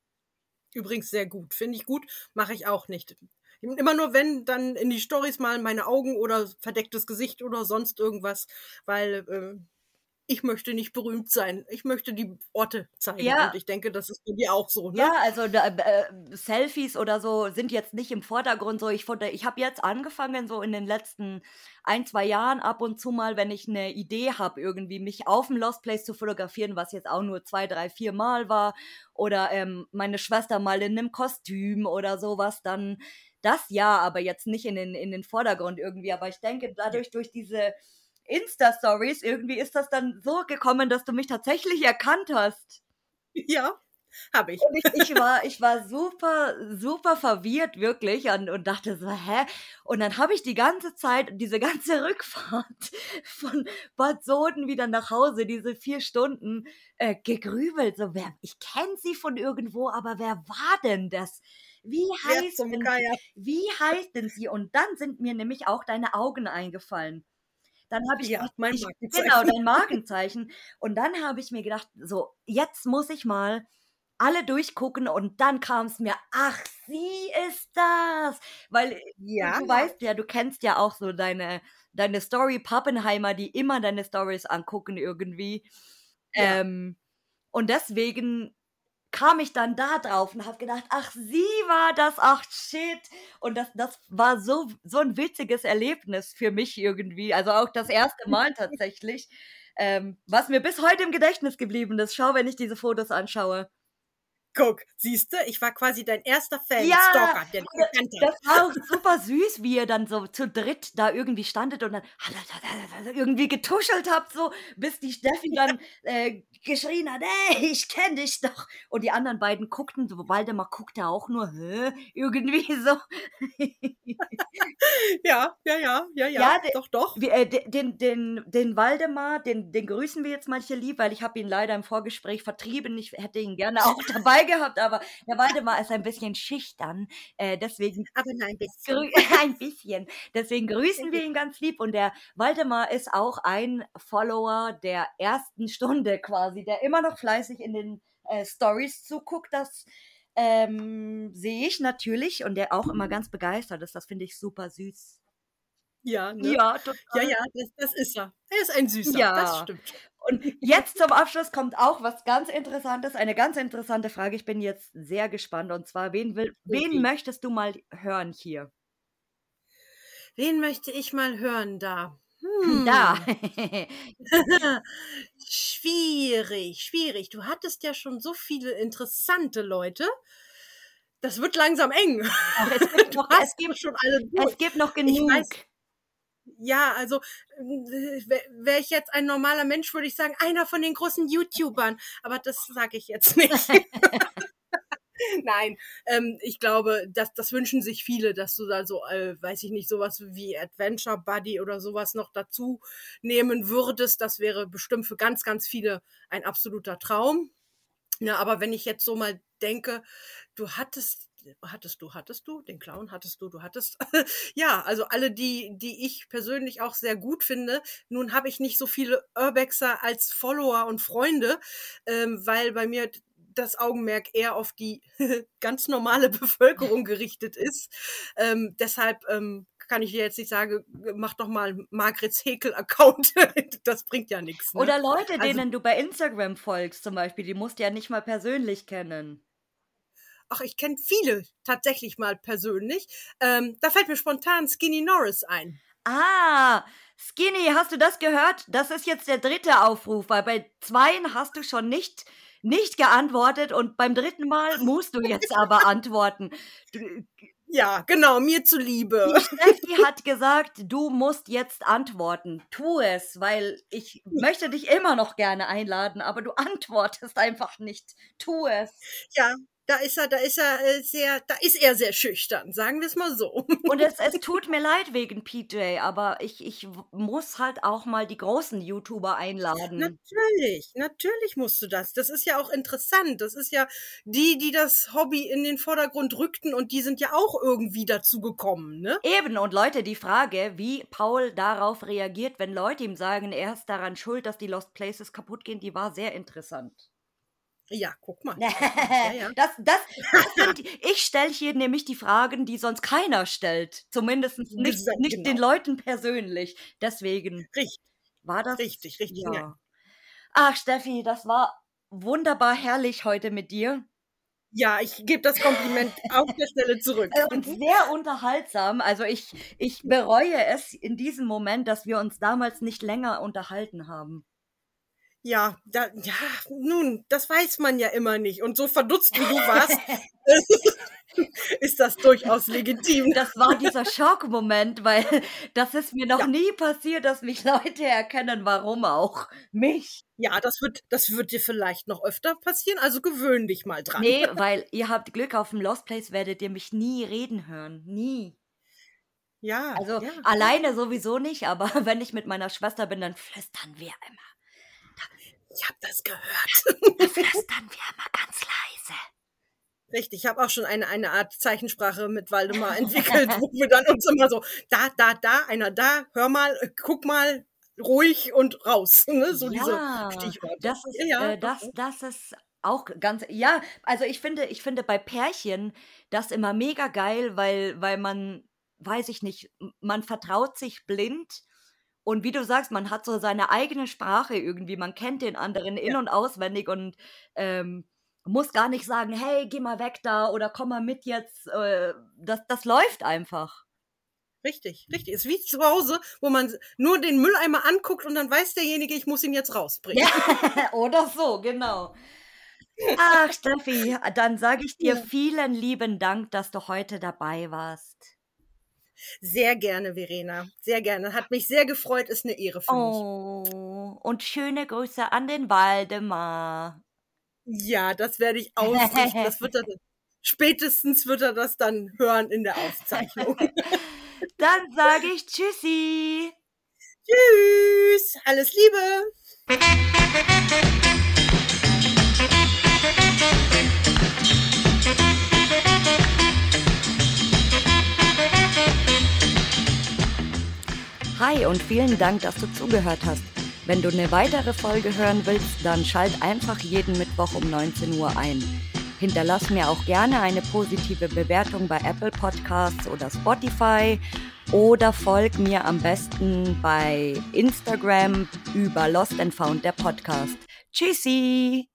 Übrigens sehr gut. Finde ich gut, mache ich auch nicht. Immer nur, wenn, dann in die Storys mal meine Augen oder verdecktes Gesicht oder sonst irgendwas, weil äh, ich möchte nicht berühmt sein. Ich möchte die Orte zeigen. Ja, Und ich denke, das ist bei dir auch so, ja, ne? also da, äh, Selfies oder so sind jetzt nicht im Vordergrund so. Ich, fand- ich habe jetzt angefangen, so in den letzten ein, zwei Jahren ab und zu mal, wenn ich eine Idee habe, irgendwie mich auf dem Lost Place zu fotografieren, was jetzt auch nur zwei, drei, vier Mal war, oder ähm, meine Schwester mal in einem Kostüm oder sowas, dann das ja, aber jetzt nicht in den, in den Vordergrund irgendwie. Aber ich denke, Ja, dadurch, durch diese Insta-Stories, irgendwie ist das dann so gekommen, dass du mich tatsächlich erkannt hast. ja, habe ich. Und ich ich war ich war super super verwirrt wirklich und und dachte so: „Hä?“ Und dann habe ich die ganze Zeit diese ganze Rückfahrt von Bad Soden wieder nach Hause, diese vier Stunden, äh, gegrübelt, so: „Wer, ich kenne sie von irgendwo, aber wer war denn das? Wie Wer heißt zum denn sie? Geier? Wie heißt denn sie?“ Und dann sind mir nämlich auch deine Augen eingefallen. Dann habe ich Ja, gedacht, mein ich genau, Markenzeichen. dein Markenzeichen. Und dann habe ich mir gedacht: „So, jetzt muss ich mal alle durchgucken“, und dann kam es mir: „Ach, sie ist das!“ Weil, äh, du Ja, du weißt ja, du kennst ja auch so deine deine Story-Pappenheimer, die immer deine Stories angucken irgendwie. ja. Ähm, und deswegen kam ich dann da drauf und habe gedacht: „Ach, sie war das, ach shit.“ Und das das war so so 'n witziges Erlebnis für mich irgendwie, also auch das erste Mal tatsächlich, ähm, was mir bis heute im Gedächtnis geblieben ist. Schau, wenn ich diese Fotos anschaue. Guck, siehste, ich war quasi dein erster Fan, Ja, Stalker, der dich und erkannt hat. das war auch super süß, wie ihr dann so zu dritt da irgendwie standet und dann irgendwie getuschelt habt so, bis die Steffi dann, äh, geschrien hat: „Hey, ich kenne dich doch.“ Und die anderen beiden guckten so, Waldemar guckte auch nur: „Hä?“ Irgendwie so. Ja, ja, ja, ja, ja, Ja, de doch, doch. wir äh, de den den den Waldemar, den den grüßen wir jetzt mal hier lieb, weil ich habe ihn leider im Vorgespräch vertrieben. Ich hätte ihn gerne auch dabei gehabt, aber der Waldemar ist ein bisschen schüchtern, äh, deswegen Aber nur ein grü bisschen. ein bisschen. Deswegen Ein grüßen wir ihn bisschen. ganz lieb und der Waldemar ist auch ein Follower der ersten Stunde quasi, der immer noch fleißig in den, äh, Stories zuguckt. Das, ähm, sehe ich natürlich, und der auch immer ganz begeistert ist. Das finde ich super süß. Ja, ne? Ja, Ja, total. ja, das das ist er. Er ist ein Süßer, das Ja. stimmt schon. Und jetzt zum Abschluss kommt auch was ganz Interessantes, eine ganz interessante Frage. Ich bin jetzt sehr gespannt, und zwar, wen will wen Okay. möchtest du mal hören hier? Wen möchte ich mal hören da? Da. Hm. Schwierig, schwierig. Du hattest ja schon so viele interessante Leute. Das wird langsam eng. Ach, es gibt Du noch hast es gibt sie schon alle durch. es gibt noch Ich genug. weiß, ja, also, wäre wär ich jetzt ein normaler Mensch, würde ich sagen, einer von den großen YouTubern, aber das sage ich jetzt nicht. Nein, ähm, ich glaube, das das wünschen sich viele, dass du da so, äh, weiß ich nicht, sowas wie Adventure Buddy oder sowas noch dazu nehmen würdest. Das wäre bestimmt für ganz, ganz viele ein absoluter Traum. Ja, aber wenn ich jetzt so mal denke, du hattest hattest du, hattest du, den Clown hattest du, du hattest, ja, also alle, die, die ich persönlich auch sehr gut finde. Nun habe ich nicht so viele Urbexer als Follower und Freunde, ähm, weil bei mir das Augenmerk eher auf die ganz normale Bevölkerung gerichtet ist. Ähm, deshalb ähm, kann ich dir jetzt nicht sagen, mach doch mal Margrets Häkel-Account. Das bringt ja nichts. Ne? Oder Leute, Also, denen du bei Instagram folgst zum Beispiel, die musst du ja nicht mal persönlich kennen. ach, ich kenne viele tatsächlich mal persönlich. Ähm, da fällt mir spontan Skinny Norris ein. Ah, Skinny, hast du das gehört? Das ist jetzt der dritte Aufruf, weil bei zweien hast du schon nicht, nicht geantwortet und beim dritten Mal musst du jetzt aber antworten. Du, Ja, genau, mir zuliebe. die Steffi hat gesagt, du musst jetzt antworten. Tu es, weil ich möchte dich immer noch gerne einladen, aber du antwortest einfach nicht. Tu es. Ja, da ist er, da ist er äh, sehr, da ist er sehr schüchtern, sagen wir es mal so. Und es, es tut mir leid wegen P J, aber ich, ich w- muss halt auch mal die großen YouTuber einladen. Natürlich, natürlich musst du das. Das ist ja auch interessant. Das ist ja die, die das Hobby in den Vordergrund rückten und die sind ja auch irgendwie dazu gekommen, ne? Eben, und Leute, die Frage, wie Paul darauf reagiert, wenn Leute ihm sagen, er ist daran schuld, dass die Lost Places kaputt gehen, die war sehr interessant. Ja, guck mal. Ja, ja. Das, das, das sind, ich stelle hier nämlich die Fragen, die sonst keiner stellt. Zumindest nicht, Gesagt, nicht genau. den Leuten persönlich. Deswegen Richtig, war das. richtig, richtig. Ja. Ja. Ach, Steffi, das war wunderbar herrlich heute mit dir. Ja, ich gebe das Kompliment auf der Stelle zurück. Äh, Und sehr unterhaltsam. Also ich, ich bereue es in diesem Moment, dass wir uns damals nicht länger unterhalten haben. Ja, da, ja, nun, das weiß man ja immer nicht. Und so verdutzt wie du warst, ist das durchaus legitim. Das war dieser Schockmoment, weil das ist mir noch Ja. nie passiert, dass mich Leute erkennen, warum auch. Mich. Ja, das wird, das wird dir vielleicht noch öfter passieren, also gewöhn dich mal dran. Nee, weil ihr habt Glück, auf dem Lost Place werdet ihr mich nie reden hören. Nie. Ja, Also ja. alleine sowieso nicht, aber wenn ich mit meiner Schwester bin, dann flüstern wir immer. Ich habe das gehört. Da flüstern wir immer ganz leise. Richtig, ich habe auch schon eine, eine Art Zeichensprache mit Waldemar entwickelt, wo wir dann uns immer so, da, da, da, einer da, hör mal, guck mal, ruhig und raus. Ne? So Ja, diese Stichworte. das ist, Ja, ja, äh, doch, das, doch. das ist auch ganz, ja, also ich finde, ich finde bei Pärchen das immer mega geil, weil, weil man, weiß ich nicht, m- man vertraut sich blind und wie du sagst, man hat so seine eigene Sprache irgendwie, man kennt den anderen in- Ja. und auswendig und ähm, muss gar nicht sagen, hey, geh mal weg da oder komm mal mit jetzt, äh, das, das läuft einfach. Richtig, richtig. Ist wie zu Hause, wo man nur den Mülleimer anguckt und dann weiß derjenige, ich muss ihn jetzt rausbringen. Ja, oder so, genau. Ach, Steffi, dann sage ich dir Ja. vielen lieben Dank, dass du heute dabei warst. Sehr gerne, Verena. Sehr gerne. Hat mich sehr gefreut, ist eine Ehre für mich. Oh, und schöne Grüße an den Waldemar. Ja, das werde ich ausrichten. Das wird er, spätestens wird er das dann hören in der Aufzeichnung. Dann sage ich Tschüssi. Tschüss, alles Liebe. Hi und vielen Dank, dass du zugehört hast. Wenn du eine weitere Folge hören willst, dann schalt einfach jeden Mittwoch um neunzehn Uhr ein. Hinterlass mir auch gerne eine positive Bewertung bei Apple Podcasts oder Spotify oder folg mir am besten bei Instagram über Lost and Found, der Podcast. Tschüssi!